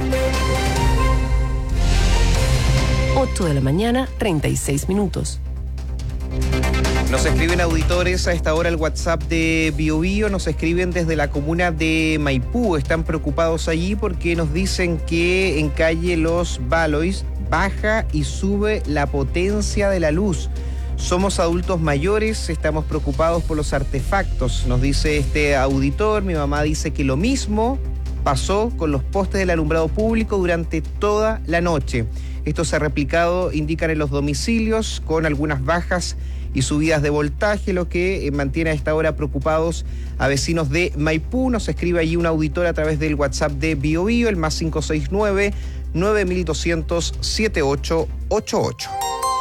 ocho de la mañana, treinta y seis minutos. Nos escriben auditores a esta hora el WhatsApp de Bio Bio, nos escriben desde la comuna de Maipú, están preocupados allí porque nos dicen que en calle Los Valois baja y sube la potencia de la luz. Somos adultos mayores, estamos preocupados por los artefactos, nos dice este auditor. Mi mamá dice que lo mismo pasó con los postes del alumbrado público durante toda la noche. Esto se ha replicado, indican en los domicilios, con algunas bajas y subidas de voltaje, lo que mantiene a esta hora preocupados a vecinos de Maipú. Nos escribe allí un auditor a través del WhatsApp de Bio Bio, el más cinco seis nueve, nueve dos cero cero, siete ocho ocho ocho.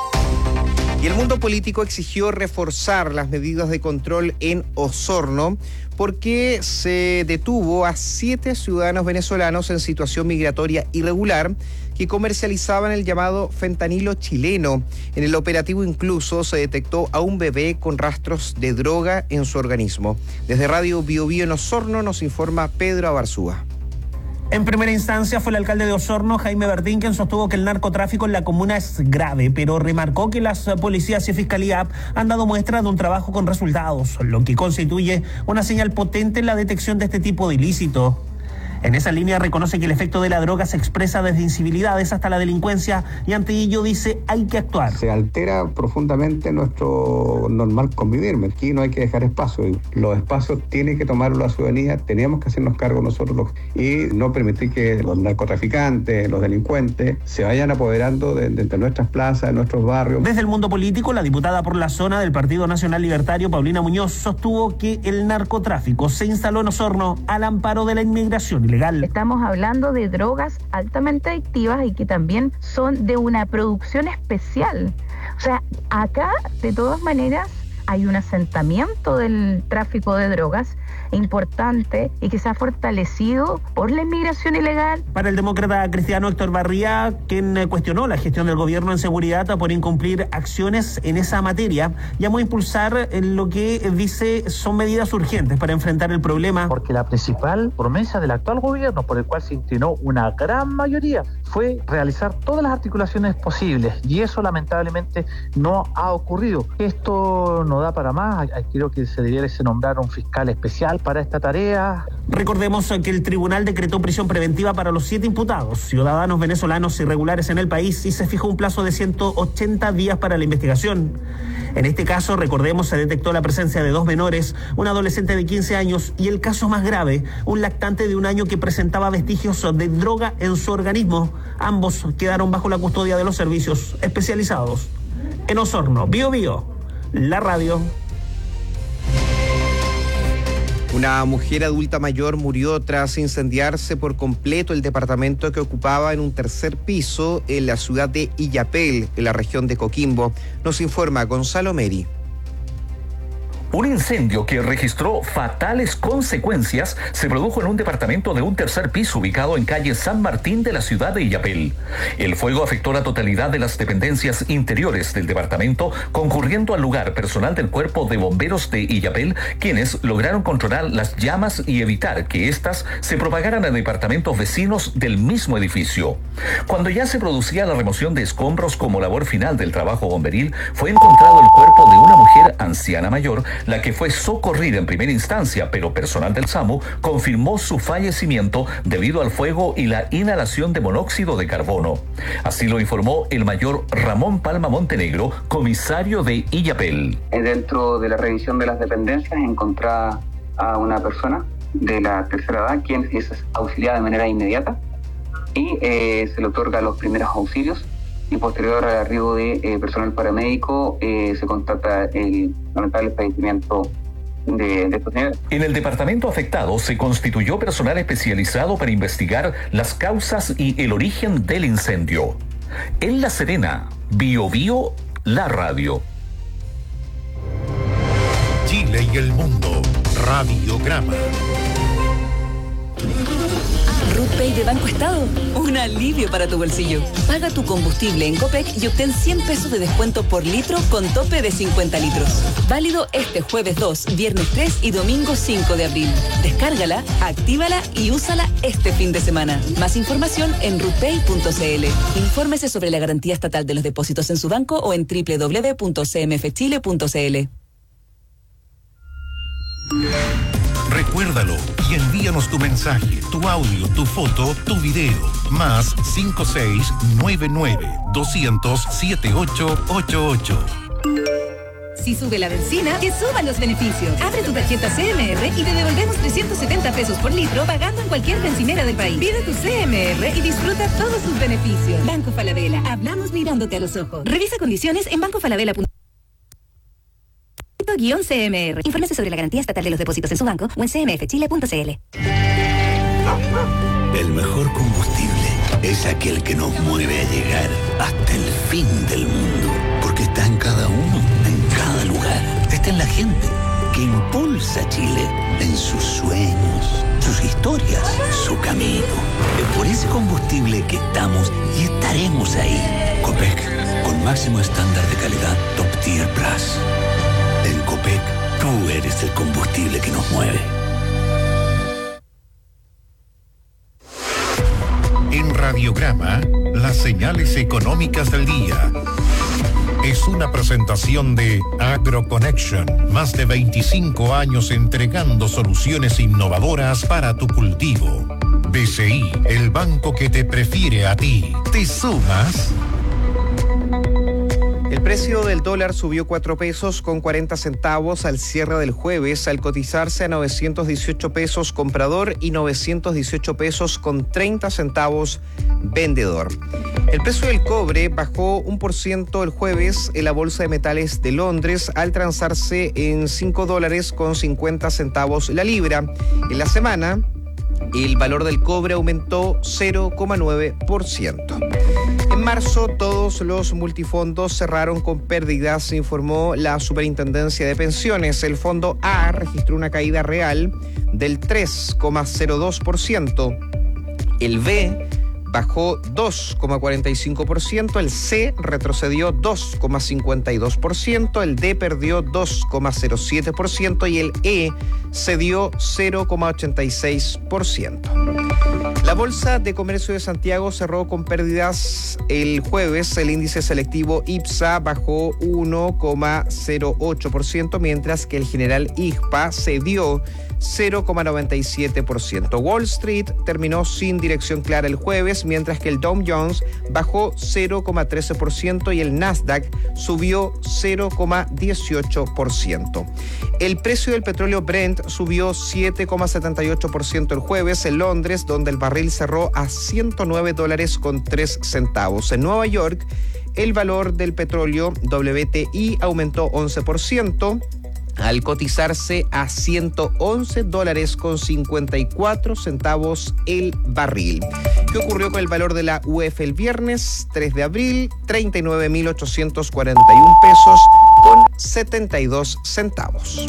Y el mundo político exigió reforzar las medidas de control en Osorno porque se detuvo a siete ciudadanos venezolanos en situación migratoria irregular que comercializaban el llamado fentanilo chileno. En el operativo incluso se detectó a un bebé con rastros de droga en su organismo. Desde Radio Bio Bio en Osorno nos informa Pedro Abarzúa. En primera instancia fue el alcalde de Osorno, Jaime Verdín, quien sostuvo que el narcotráfico en la comuna es grave, pero remarcó que las policías y fiscalía han dado muestra de un trabajo con resultados, lo que constituye una señal potente en la detección de este tipo de ilícito. En esa línea reconoce que el efecto de la droga se expresa desde incivilidades hasta la delincuencia y ante ello dice hay que actuar. Se altera profundamente nuestro normal convivir. Aquí no hay que dejar espacio. Los espacios tiene que tomarlo la ciudadanía, tenemos que hacernos cargo nosotros y no permitir que los narcotraficantes, los delincuentes se vayan apoderando de, de, de nuestras plazas, de nuestros barrios. Desde el mundo político, la diputada por la zona del Partido Nacional Libertario, Paulina Muñoz, sostuvo que el narcotráfico se instaló en Osorno al amparo de la inmigración ilegal. Estamos hablando de drogas altamente adictivas y que también son de una producción especial. O sea, acá de todas maneras hay un asentamiento del tráfico de drogas importante y que se ha fortalecido por la inmigración ilegal. Para el demócrata cristiano Héctor Barría, quien cuestionó la gestión del gobierno en seguridad por incumplir acciones en esa materia, llamó a impulsar lo que dice son medidas urgentes para enfrentar el problema. Porque la principal promesa del actual gobierno, por el cual se inclinó una gran mayoría, fue realizar todas las articulaciones posibles y eso lamentablemente no ha ocurrido. Esto no da para más, creo que se debiera nombrar un fiscal especial para esta tarea. Recordemos que el tribunal decretó prisión preventiva para los siete imputados, ciudadanos venezolanos irregulares en el país, y se fijó un plazo de ciento ochenta días para la investigación. En este caso, recordemos, se detectó la presencia de dos menores, un adolescente de quince años y el caso más grave, un lactante de un año que presentaba vestigios de droga en su organismo. Ambos quedaron bajo la custodia de los servicios especializados. En Osorno, Bio Bio, la radio. Una mujer adulta mayor murió tras incendiarse por completo el departamento que ocupaba en un tercer piso en la ciudad de Illapel, en la región de Coquimbo. Nos informa Gonzalo Meri. Un incendio que registró fatales consecuencias se produjo en un departamento de un tercer piso ubicado en calle San Martín de la ciudad de Illapel. El fuego afectó la totalidad de las dependencias interiores del departamento, concurriendo al lugar personal del Cuerpo de Bomberos de Illapel, quienes lograron controlar las llamas y evitar que éstas se propagaran a departamentos vecinos del mismo edificio. Cuando ya se producía la remoción de escombros como labor final del trabajo bomberil, fue encontrado el cuerpo de una mujer anciana mayor, la que fue socorrida en primera instancia, pero personal del SAMU confirmó su fallecimiento debido al fuego y la inhalación de monóxido de carbono. Así lo informó el mayor Ramón Palma Montenegro, comisario de Illapel. Dentro de la revisión de las dependencias encontraba a una persona de la tercera edad, quien es auxiliada de manera inmediata y eh, se le otorga los primeros auxilios. Y posterior al arribo de eh, personal paramédico eh, se constata el lamentable fallecimiento de, de estos niveles. En el departamento afectado se constituyó personal especializado para investigar las causas y el origen del incendio. En La Serena, Bio Bio, la radio. Chile y el mundo, Radiograma. RUTPay de Banco Estado, un alivio para tu bolsillo. Paga tu combustible en Copec y obtén cien pesos de descuento por litro con tope de cincuenta litros. Válido este jueves dos, viernes tres y domingo cinco de abril. Descárgala, actívala y úsala este fin de semana. Más información en rutpay punto c l. Infórmese sobre la garantía estatal de los depósitos en su banco o en doble u doble u doble u punto c m f chile punto c l. Recuérdalo y envíanos tu mensaje, tu audio, tu foto, tu video. Más cinco seis nueve nueve dos cero cero siete ocho ocho ocho. Si sube la benzina, que suban los beneficios. Abre tu tarjeta C M R y te devolvemos trescientos setenta pesos por litro pagando en cualquier bencinera del país. Pide tu C M R y disfruta todos sus beneficios. Banco Falabella. Hablamos mirándote a los ojos. Revisa condiciones en banco falabella punto com. guión C M R. Infórmese sobre la garantía estatal de los depósitos en su banco o en c m f chile punto c l. El mejor combustible es aquel que nos mueve a llegar hasta el fin del mundo, porque está en cada uno, en cada lugar. Está en la gente que impulsa a Chile en sus sueños, sus historias, su camino. Es por ese combustible que estamos y estaremos ahí. Copec, con máximo estándar de calidad Top Tier Plus. En Copec, tú eres el combustible que nos mueve. En Radiograma, las señales económicas del día. Es una presentación de AgroConnection. Más de veinticinco años entregando soluciones innovadoras para tu cultivo. B C I, el banco que te prefiere a ti. ¿Te sumas? El precio del dólar subió cuatro pesos con cuarenta centavos al cierre del jueves, al cotizarse a novecientos dieciocho pesos comprador y novecientos dieciocho pesos con treinta centavos vendedor. El precio del cobre bajó un por ciento el jueves en la Bolsa de Metales de Londres al transarse en cinco dólares con cincuenta centavos la libra. En la semana, el valor del cobre aumentó cero coma nueve por ciento. En marzo, todos los multifondos cerraron con pérdidas, informó la Superintendencia de Pensiones. El fondo A registró una caída real del tres coma cero dos por ciento. El B bajó dos coma cuarenta y cinco por ciento, el C retrocedió dos coma cincuenta y dos por ciento, el D perdió dos coma cero siete por ciento y el E cedió cero coma ochenta y seis por ciento. La Bolsa de Comercio de Santiago cerró con pérdidas el jueves. El índice selectivo IPSA bajó uno coma cero ocho por ciento, mientras que el general I G P A cedió cero coma noventa y siete por ciento. Wall Street terminó sin dirección clara el jueves, mientras que el Dow Jones bajó cero coma trece por ciento y el Nasdaq subió cero coma dieciocho por ciento. El precio del petróleo Brent subió siete coma setenta y ocho por ciento el jueves en Londres, donde el barril cerró a ciento nueve dólares con tres centavos. En Nueva York, el valor del petróleo W T I aumentó once por ciento. al cotizarse a ciento once dólares con cincuenta y cuatro centavos el barril. ¿Qué ocurrió con el valor de la U F el viernes tres de abril? treinta y nueve mil ochocientos cuarenta y un pesos con setenta y dos centavos.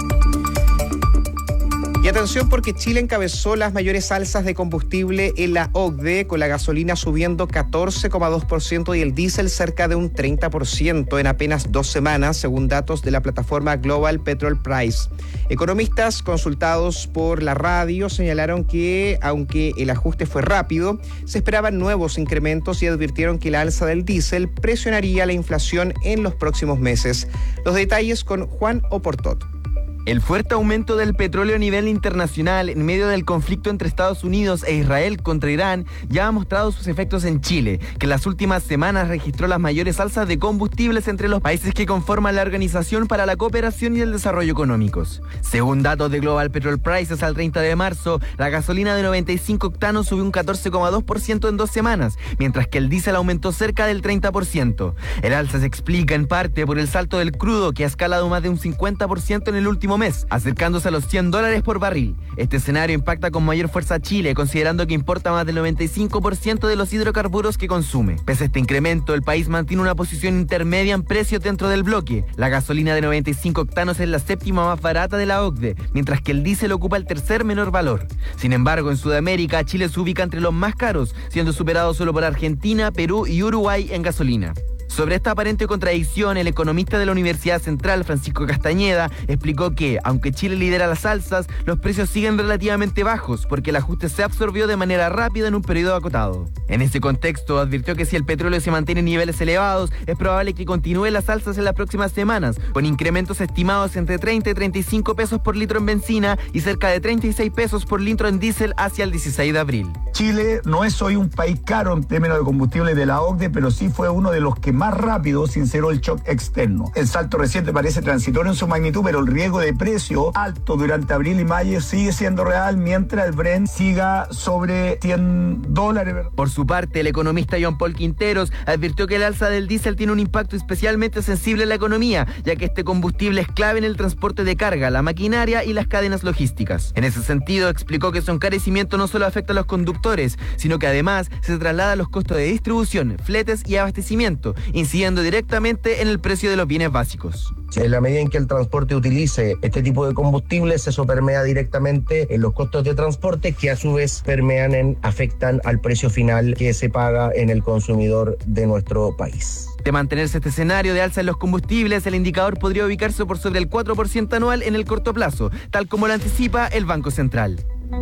Y atención porque Chile encabezó las mayores alzas de combustible en la O C D E, con la gasolina subiendo catorce coma dos por ciento y el diésel cerca de un treinta por ciento en apenas dos semanas, según datos de la plataforma Global Petrol Price. Economistas consultados por la radio señalaron que, aunque el ajuste fue rápido, se esperaban nuevos incrementos y advirtieron que la alza del diésel presionaría la inflación en los próximos meses. Los detalles con Juan Oportot. El fuerte aumento del petróleo a nivel internacional en medio del conflicto entre Estados Unidos e Israel contra Irán ya ha mostrado sus efectos en Chile, que en las últimas semanas registró las mayores alzas de combustibles entre los países que conforman la Organización para la Cooperación y el Desarrollo Económicos. Según datos de Global Petrol Prices al treinta de marzo, la gasolina de noventa y cinco octanos subió un catorce coma dos por ciento en dos semanas, mientras que el diésel aumentó cerca del treinta por ciento. El alza se explica en parte por el salto del crudo, que ha escalado más de un cincuenta por ciento en el último mes, acercándose a los cien dólares por barril. Este escenario impacta con mayor fuerza a Chile, considerando que importa más del noventa y cinco por ciento de los hidrocarburos que consume. Pese a este incremento, el país mantiene una posición intermedia en precios dentro del bloque. La gasolina de noventa y cinco octanos es la séptima más barata de la O C D E, mientras que el diésel ocupa el tercer menor valor. Sin embargo, en Sudamérica, Chile se ubica entre los más caros, siendo superado solo por Argentina, Perú y Uruguay en gasolina. Sobre esta aparente contradicción, el economista de la Universidad Central, Francisco Castañeda, explicó que, aunque Chile lidera las alzas, los precios siguen relativamente bajos, porque el ajuste se absorbió de manera rápida en un periodo acotado. En ese contexto, advirtió que si el petróleo se mantiene en niveles elevados, es probable que continúen las alzas en las próximas semanas, con incrementos estimados entre treinta y treinta y cinco pesos por litro en benzina y cerca de treinta y seis pesos por litro en diésel hacia el dieciséis de abril. Chile no es hoy un país caro en términos de combustible de la O C D E, pero sí fue uno de los que más rápido sinceró el shock externo. El salto reciente parece transitorio en su magnitud, pero el riesgo de precio alto durante abril y mayo sigue siendo real mientras el Brent siga sobre cien dólares. Por su parte, el economista John Paul Quinteros advirtió que el alza del diésel tiene un impacto especialmente sensible en la economía, ya que este combustible es clave en el transporte de carga, la maquinaria y las cadenas logísticas. En ese sentido, explicó que su encarecimiento no solo afecta a los conductores, sino que además se traslada a los costos de distribución, fletes y abastecimiento, incidiendo directamente en el precio de los bienes básicos. En la medida en que el transporte utilice este tipo de combustibles, eso permea directamente en los costos de transporte, que a su vez permean en, afectan al precio final que se paga en el consumidor de nuestro país. De mantenerse este escenario de alza en los combustibles, el indicador podría ubicarse por sobre el cuatro por ciento anual en el corto plazo, tal como lo anticipa el Banco Central.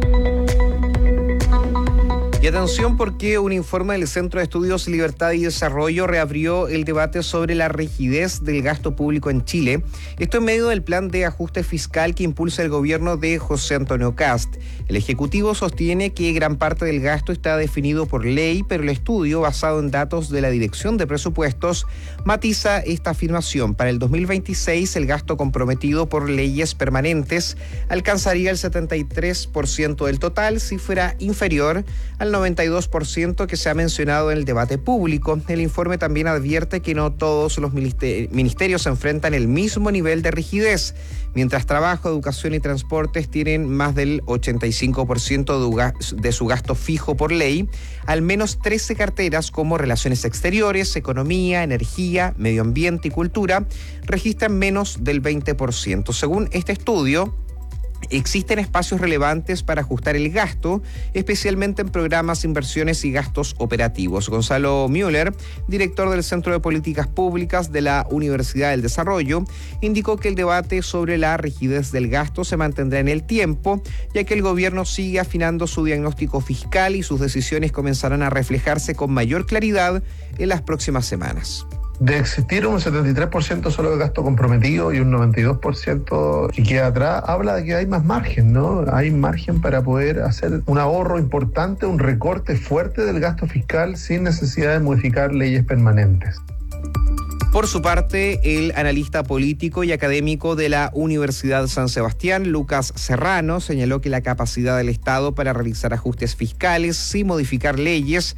Y atención porque un informe del Centro de Estudios Libertad y Desarrollo reabrió el debate sobre la rigidez del gasto público en Chile. Esto en medio del plan de ajuste fiscal que impulsa el gobierno de José Antonio Kast. El Ejecutivo sostiene que gran parte del gasto está definido por ley, pero el estudio, basado en datos de la Dirección de Presupuestos, matiza esta afirmación. Para el dos mil veintiséis, el gasto comprometido por leyes permanentes alcanzaría el setenta y tres por ciento del total, cifra inferior al noventa y dos por ciento que se ha mencionado en el debate público. El informe también advierte que no todos los ministerios enfrentan el mismo nivel de rigidez. Mientras Trabajo, Educación y Transportes tienen más del ochenta y cinco por ciento de su gasto fijo por ley, al menos trece carteras como Relaciones Exteriores, Economía, Energía, Medio Ambiente y Cultura registran menos del veinte por ciento. Según este estudio, existen espacios relevantes para ajustar el gasto, especialmente en programas, inversiones y gastos operativos. Gonzalo Müller, director del Centro de Políticas Públicas de la Universidad del Desarrollo, indicó que el debate sobre la rigidez del gasto se mantendrá en el tiempo, ya que el gobierno sigue afinando su diagnóstico fiscal y sus decisiones comenzarán a reflejarse con mayor claridad en las próximas semanas. De existir un setenta y tres por ciento solo de gasto comprometido y un noventa y dos por ciento que queda atrás, habla de que hay más margen, ¿no? Hay margen para poder hacer un ahorro importante, un recorte fuerte del gasto fiscal sin necesidad de modificar leyes permanentes. Por su parte, el analista político y académico de la Universidad San Sebastián, Lucas Serrano, señaló que la capacidad del Estado para realizar ajustes fiscales sin modificar leyes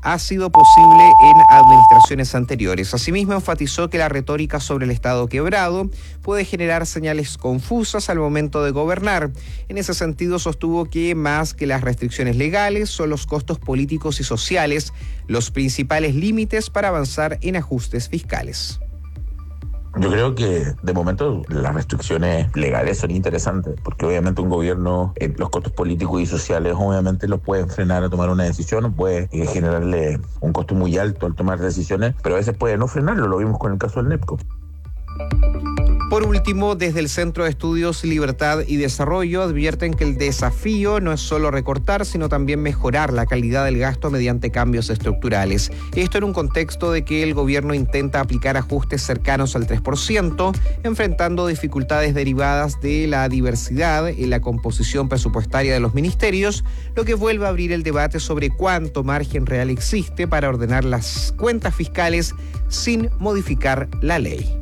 ha sido posible en administraciones anteriores. Asimismo, enfatizó que la retórica sobre el Estado quebrado puede generar señales confusas al momento de gobernar. En ese sentido, sostuvo que más que las restricciones legales, son los costos políticos y sociales los principales límites para avanzar en ajustes fiscales. Yo creo que de momento las restricciones legales son interesantes, porque obviamente un gobierno, eh, los costos políticos y sociales obviamente los pueden frenar a tomar una decisión, puede eh, generarle un costo muy alto al tomar decisiones, pero a veces puede no frenarlo, lo vimos con el caso del NEPCO. Por último, desde el Centro de Estudios Libertad y Desarrollo advierten que el desafío no es solo recortar, sino también mejorar la calidad del gasto mediante cambios estructurales. Esto en un contexto de que el gobierno intenta aplicar ajustes cercanos al tres por ciento, enfrentando dificultades derivadas de la diversidad en la composición presupuestaria de los ministerios, lo que vuelve a abrir el debate sobre cuánto margen real existe para ordenar las cuentas fiscales sin modificar la ley.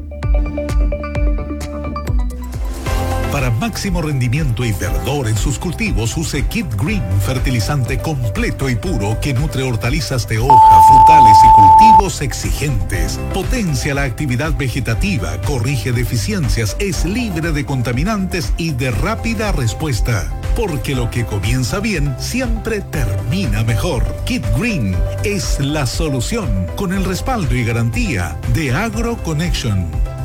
Para máximo rendimiento y verdor en sus cultivos, use Kid Green, fertilizante completo y puro que nutre hortalizas de hoja, frutales y cultivos exigentes. Potencia la actividad vegetativa, corrige deficiencias, es libre de contaminantes y de rápida respuesta. Porque lo que comienza bien siempre termina mejor. Kid Green es la solución, con el respaldo y garantía de AgroConnection.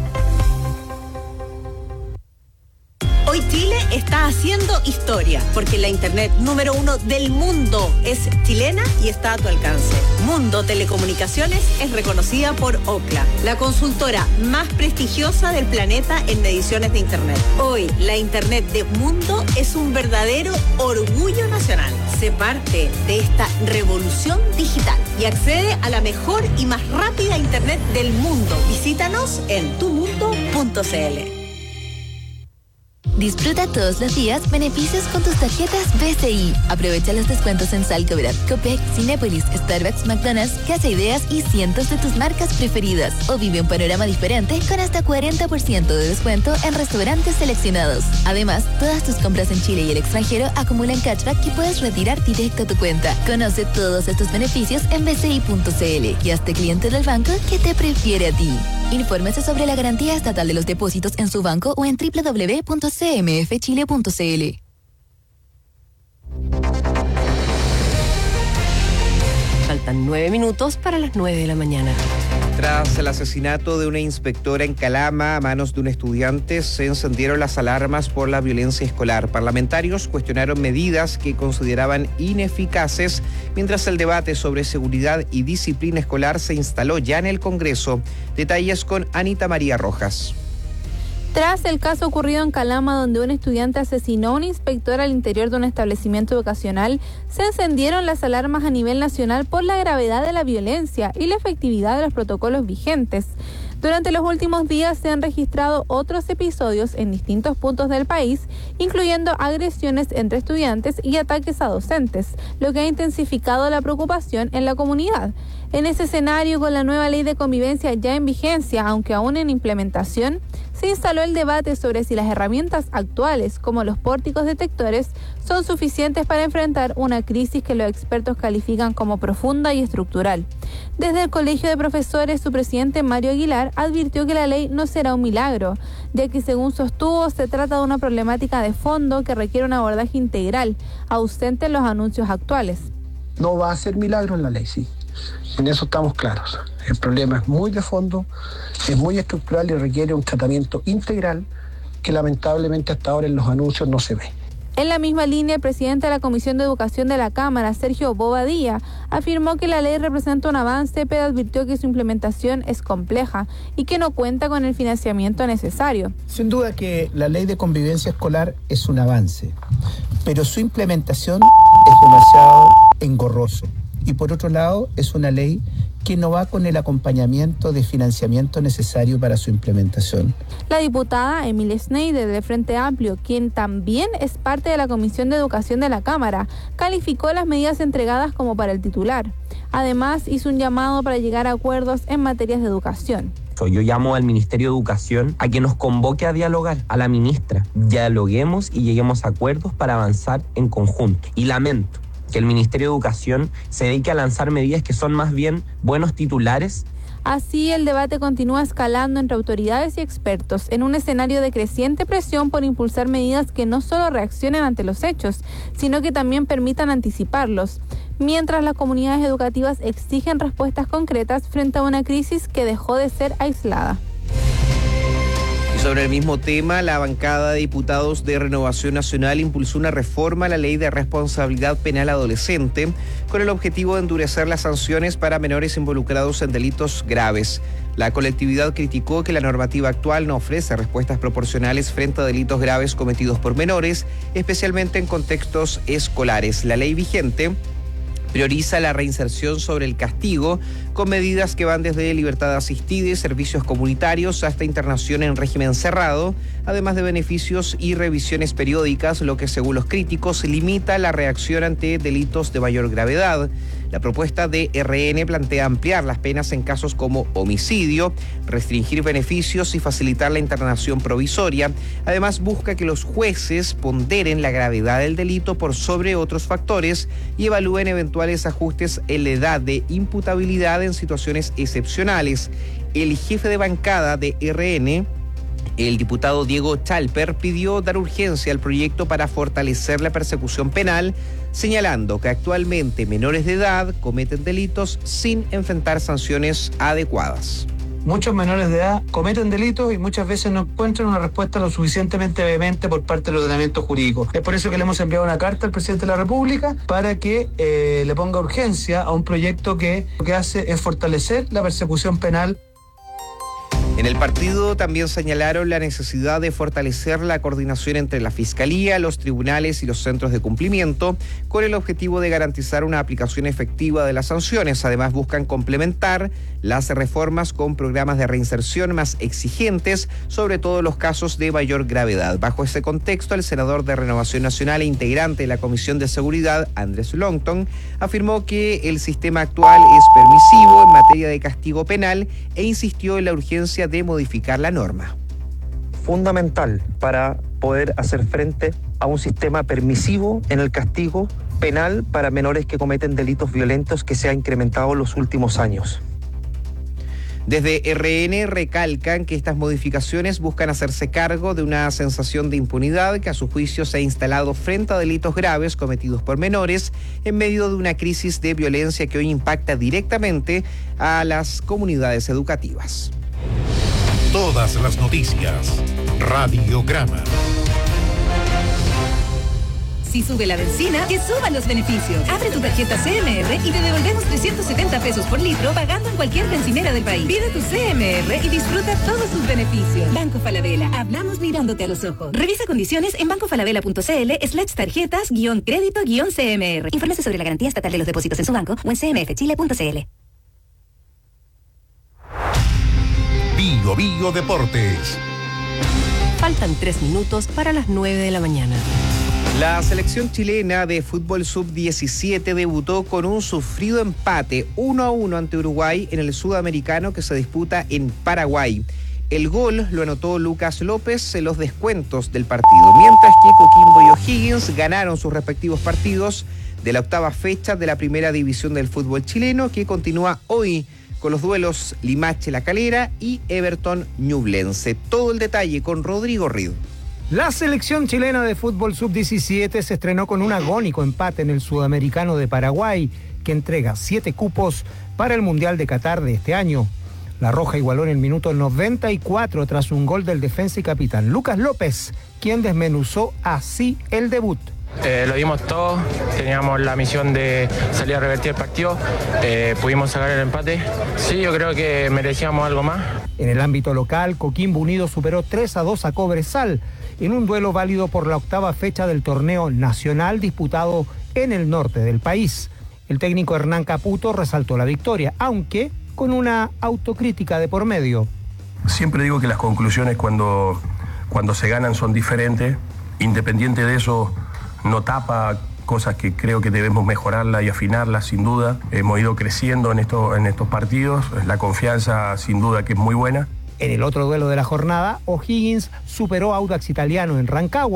Hoy Chile está haciendo historia, porque la internet número uno del mundo es chilena y está a tu alcance. Mundo Telecomunicaciones es reconocida por Ookla, la consultora más prestigiosa del planeta en mediciones de internet. Hoy, la internet de Mundo es un verdadero orgullo nacional. Sé parte de esta revolución digital y accede a la mejor y más rápida internet del mundo. Visítanos en tu mundo punto c l. Disfruta todos los días beneficios con tus tarjetas B C I. Aprovecha los descuentos en Salcobrat, Copec, Cinépolis, Starbucks, McDonald's, Casa Ideas y cientos de tus marcas preferidas. O vive un panorama diferente con hasta cuarenta por ciento de descuento en restaurantes seleccionados. Además, todas tus compras en Chile y el extranjero acumulan cashback que puedes retirar directo a tu cuenta. Conoce todos estos beneficios en b c i punto c l y hazte cliente del banco que te prefiere a ti. Infórmese sobre la garantía estatal de los depósitos en su banco o en w w w punto c m f chile punto c l. Faltan nueve minutos para las nueve de la mañana. Tras el asesinato de una inspectora en Calama a manos de un estudiante, se encendieron las alarmas por la violencia escolar. Parlamentarios cuestionaron medidas que consideraban ineficaces, mientras el debate sobre seguridad y disciplina escolar se instaló ya en el Congreso. Detalles con Anita María Rojas. Tras el caso ocurrido en Calama, donde un estudiante asesinó a un inspector al interior de un establecimiento educacional, se encendieron las alarmas a nivel nacional por la gravedad de la violencia y la efectividad de los protocolos vigentes. Durante los últimos días se han registrado otros episodios en distintos puntos del país, incluyendo agresiones entre estudiantes y ataques a docentes, lo que ha intensificado la preocupación en la comunidad. En ese escenario, con la nueva ley de convivencia ya en vigencia, aunque aún en implementación, se instaló el debate sobre si las herramientas actuales, como los pórticos detectores, son suficientes para enfrentar una crisis que los expertos califican como profunda y estructural. Desde el Colegio de Profesores, su presidente Mario Aguilar advirtió que la ley no será un milagro, ya que según sostuvo se trata de una problemática de fondo que requiere un abordaje integral, ausente en los anuncios actuales. No va a ser milagro en la ley, sí. En eso estamos claros. El problema es muy de fondo, es muy estructural y requiere un tratamiento integral que lamentablemente hasta ahora en los anuncios no se ve. En la misma línea, el presidente de la Comisión de Educación de la Cámara, Sergio Bobadilla, afirmó que la ley representa un avance, pero advirtió que su implementación es compleja y que no cuenta con el financiamiento necesario. Sin duda que la ley de convivencia escolar es un avance, pero su implementación es demasiado engorroso. Y por otro lado, es una ley que no va con el acompañamiento de financiamiento necesario para su implementación. La diputada Emilia Schneider del Frente Amplio, quien también es parte de la Comisión de Educación de la Cámara, calificó las medidas entregadas como para el titular. Además, hizo un llamado para llegar a acuerdos en materias de educación. Yo llamo al Ministerio de Educación a que nos convoque a dialogar, a la ministra. Dialoguemos y lleguemos a acuerdos para avanzar en conjunto. Y lamento que el Ministerio de Educación se dedique a lanzar medidas que son más bien buenos titulares. Así, el debate continúa escalando entre autoridades y expertos en un escenario de creciente presión por impulsar medidas que no solo reaccionen ante los hechos, sino que también permitan anticiparlos, mientras las comunidades educativas exigen respuestas concretas frente a una crisis que dejó de ser aislada. Y sobre el mismo tema, la bancada de diputados de Renovación Nacional impulsó una reforma a la Ley de Responsabilidad Penal Adolescente con el objetivo de endurecer las sanciones para menores involucrados en delitos graves. La colectividad criticó que la normativa actual no ofrece respuestas proporcionales frente a delitos graves cometidos por menores, especialmente en contextos escolares. La ley vigente prioriza la reinserción sobre el castigo, con medidas que van desde libertad asistida y servicios comunitarios hasta internación en régimen cerrado, además de beneficios y revisiones periódicas, lo que según los críticos limita la reacción ante delitos de mayor gravedad. La propuesta de R N plantea ampliar las penas en casos como homicidio, restringir beneficios y facilitar la internación provisoria. Además, busca que los jueces ponderen la gravedad del delito por sobre otros factores y evalúen eventuales ajustes en la edad de imputabilidad en situaciones excepcionales. El jefe de bancada de R N, el diputado Diego Chalper, pidió dar urgencia al proyecto para fortalecer la persecución penal, señalando que actualmente menores de edad cometen delitos sin enfrentar sanciones adecuadas. Muchos menores de edad cometen delitos y muchas veces no encuentran una respuesta lo suficientemente vehemente por parte del ordenamiento jurídico. Es por eso que le hemos enviado una carta al presidente de la República para que eh, le ponga urgencia a un proyecto que lo que hace es fortalecer la persecución penal. En el partido también señalaron la necesidad de fortalecer la coordinación entre la Fiscalía, los tribunales y los centros de cumplimiento, con el objetivo de garantizar una aplicación efectiva de las sanciones. Además, buscan complementar las reformas con programas de reinserción más exigentes, sobre todo en los casos de mayor gravedad. Bajo ese contexto, el senador de Renovación Nacional e integrante de la Comisión de Seguridad, Andrés Longton, afirmó que el sistema actual es permisivo en materia de castigo penal e insistió en la urgencia de modificar la norma. Fundamental para poder hacer frente a un sistema permisivo en el castigo penal para menores que cometen delitos violentos que se ha incrementado en los últimos años. Desde R N recalcan que estas modificaciones buscan hacerse cargo de una sensación de impunidad que a su juicio se ha instalado frente a delitos graves cometidos por menores en medio de una crisis de violencia que hoy impacta directamente a las comunidades educativas. Todas las noticias. Radiograma. Si sube la benzina, que suban los beneficios. Abre tu tarjeta C M R y te devolvemos trescientos setenta pesos por litro pagando en cualquier bencinera del país. Pide tu C M R y disfruta todos sus beneficios. Banco Falabella. Hablamos mirándote a los ojos. Revisa condiciones en bancofalabella.cl slash tarjetas guión crédito guión C M R. Infórmese sobre la garantía estatal de los depósitos en su banco o en c m f chile punto c l. Bio Bio Deportes. Faltan tres minutos para las nueve de la mañana. La selección chilena de fútbol sub diecisiete debutó con un sufrido empate uno a uno ante Uruguay en el sudamericano que se disputa en Paraguay. El gol lo anotó Lucas López en los descuentos del partido, mientras que Coquimbo y O'Higgins ganaron sus respectivos partidos de la octava fecha de la primera división del fútbol chileno, que continúa hoy con los duelos Limache-La Calera y Everton-Ñublense. Todo el detalle con Rodrigo Rido. La selección chilena de fútbol sub diecisiete se estrenó con un agónico empate en el Sudamericano de Paraguay, que entrega siete cupos para el Mundial de Qatar de este año. La Roja igualó en el minuto noventa y cuatro tras un gol del defensa y capitán Lucas López, quien desmenuzó así el debut. Eh, lo dimos todo, teníamos la misión de salir a revertir el partido, eh, pudimos sacar el empate. Sí, yo creo que merecíamos algo más. En el ámbito local, Coquimbo Unido superó tres a dos a Cobresal en un duelo válido por la octava fecha del torneo nacional disputado en el norte del país. El técnico Hernán Caputo resaltó la victoria, aunque con una autocrítica de por medio. Siempre digo que las conclusiones cuando, cuando se ganan son diferentes. Independiente de eso, no tapa cosas que creo que debemos mejorarlas y afinarlas, sin duda. Hemos ido creciendo en, esto, en estos partidos. La confianza, sin duda, que es muy buena. En el otro duelo de la jornada, O'Higgins superó a Audax Italiano en Rancagua.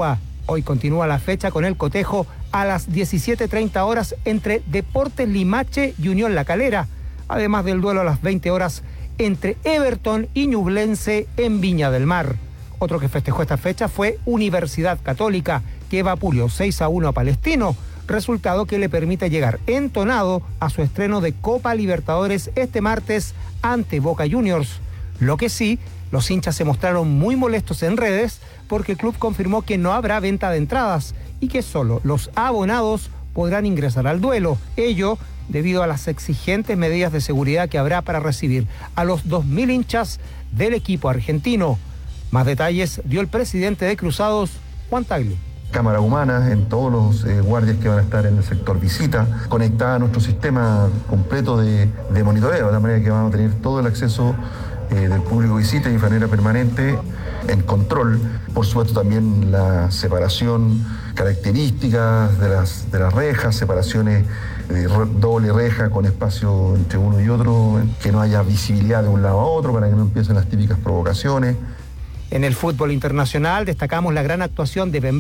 Hoy continúa la fecha con el cotejo a las diecisiete treinta horas entre Deportes Limache y Unión La Calera, además del duelo a las veinte horas entre Everton y Ñublense en Viña del Mar. Otro que festejó esta fecha fue Universidad Católica, que vapuleó seis a uno a Palestino, resultado que le permite llegar entonado a su estreno de Copa Libertadores este martes ante Boca Juniors. Lo que sí, los hinchas se mostraron muy molestos en redes porque el club confirmó que no habrá venta de entradas y que solo los abonados podrán ingresar al duelo. Ello debido a las exigentes medidas de seguridad que habrá para recibir a los dos mil hinchas del equipo argentino. Más detalles dio el presidente de Cruzados, Juan Tagle. Cámaras humanas en todos los eh, guardias que van a estar en el sector visita, conectada a nuestro sistema completo de, de monitoreo, de la manera que vamos a tener todo el acceso eh, del público visita y de manera permanente en control. Por supuesto también la separación, características de las, de las rejas, separaciones de doble reja con espacio entre uno y otro, que no haya visibilidad de un lado a otro para que no empiecen las típicas provocaciones. En el fútbol internacional destacamos la gran actuación de Ben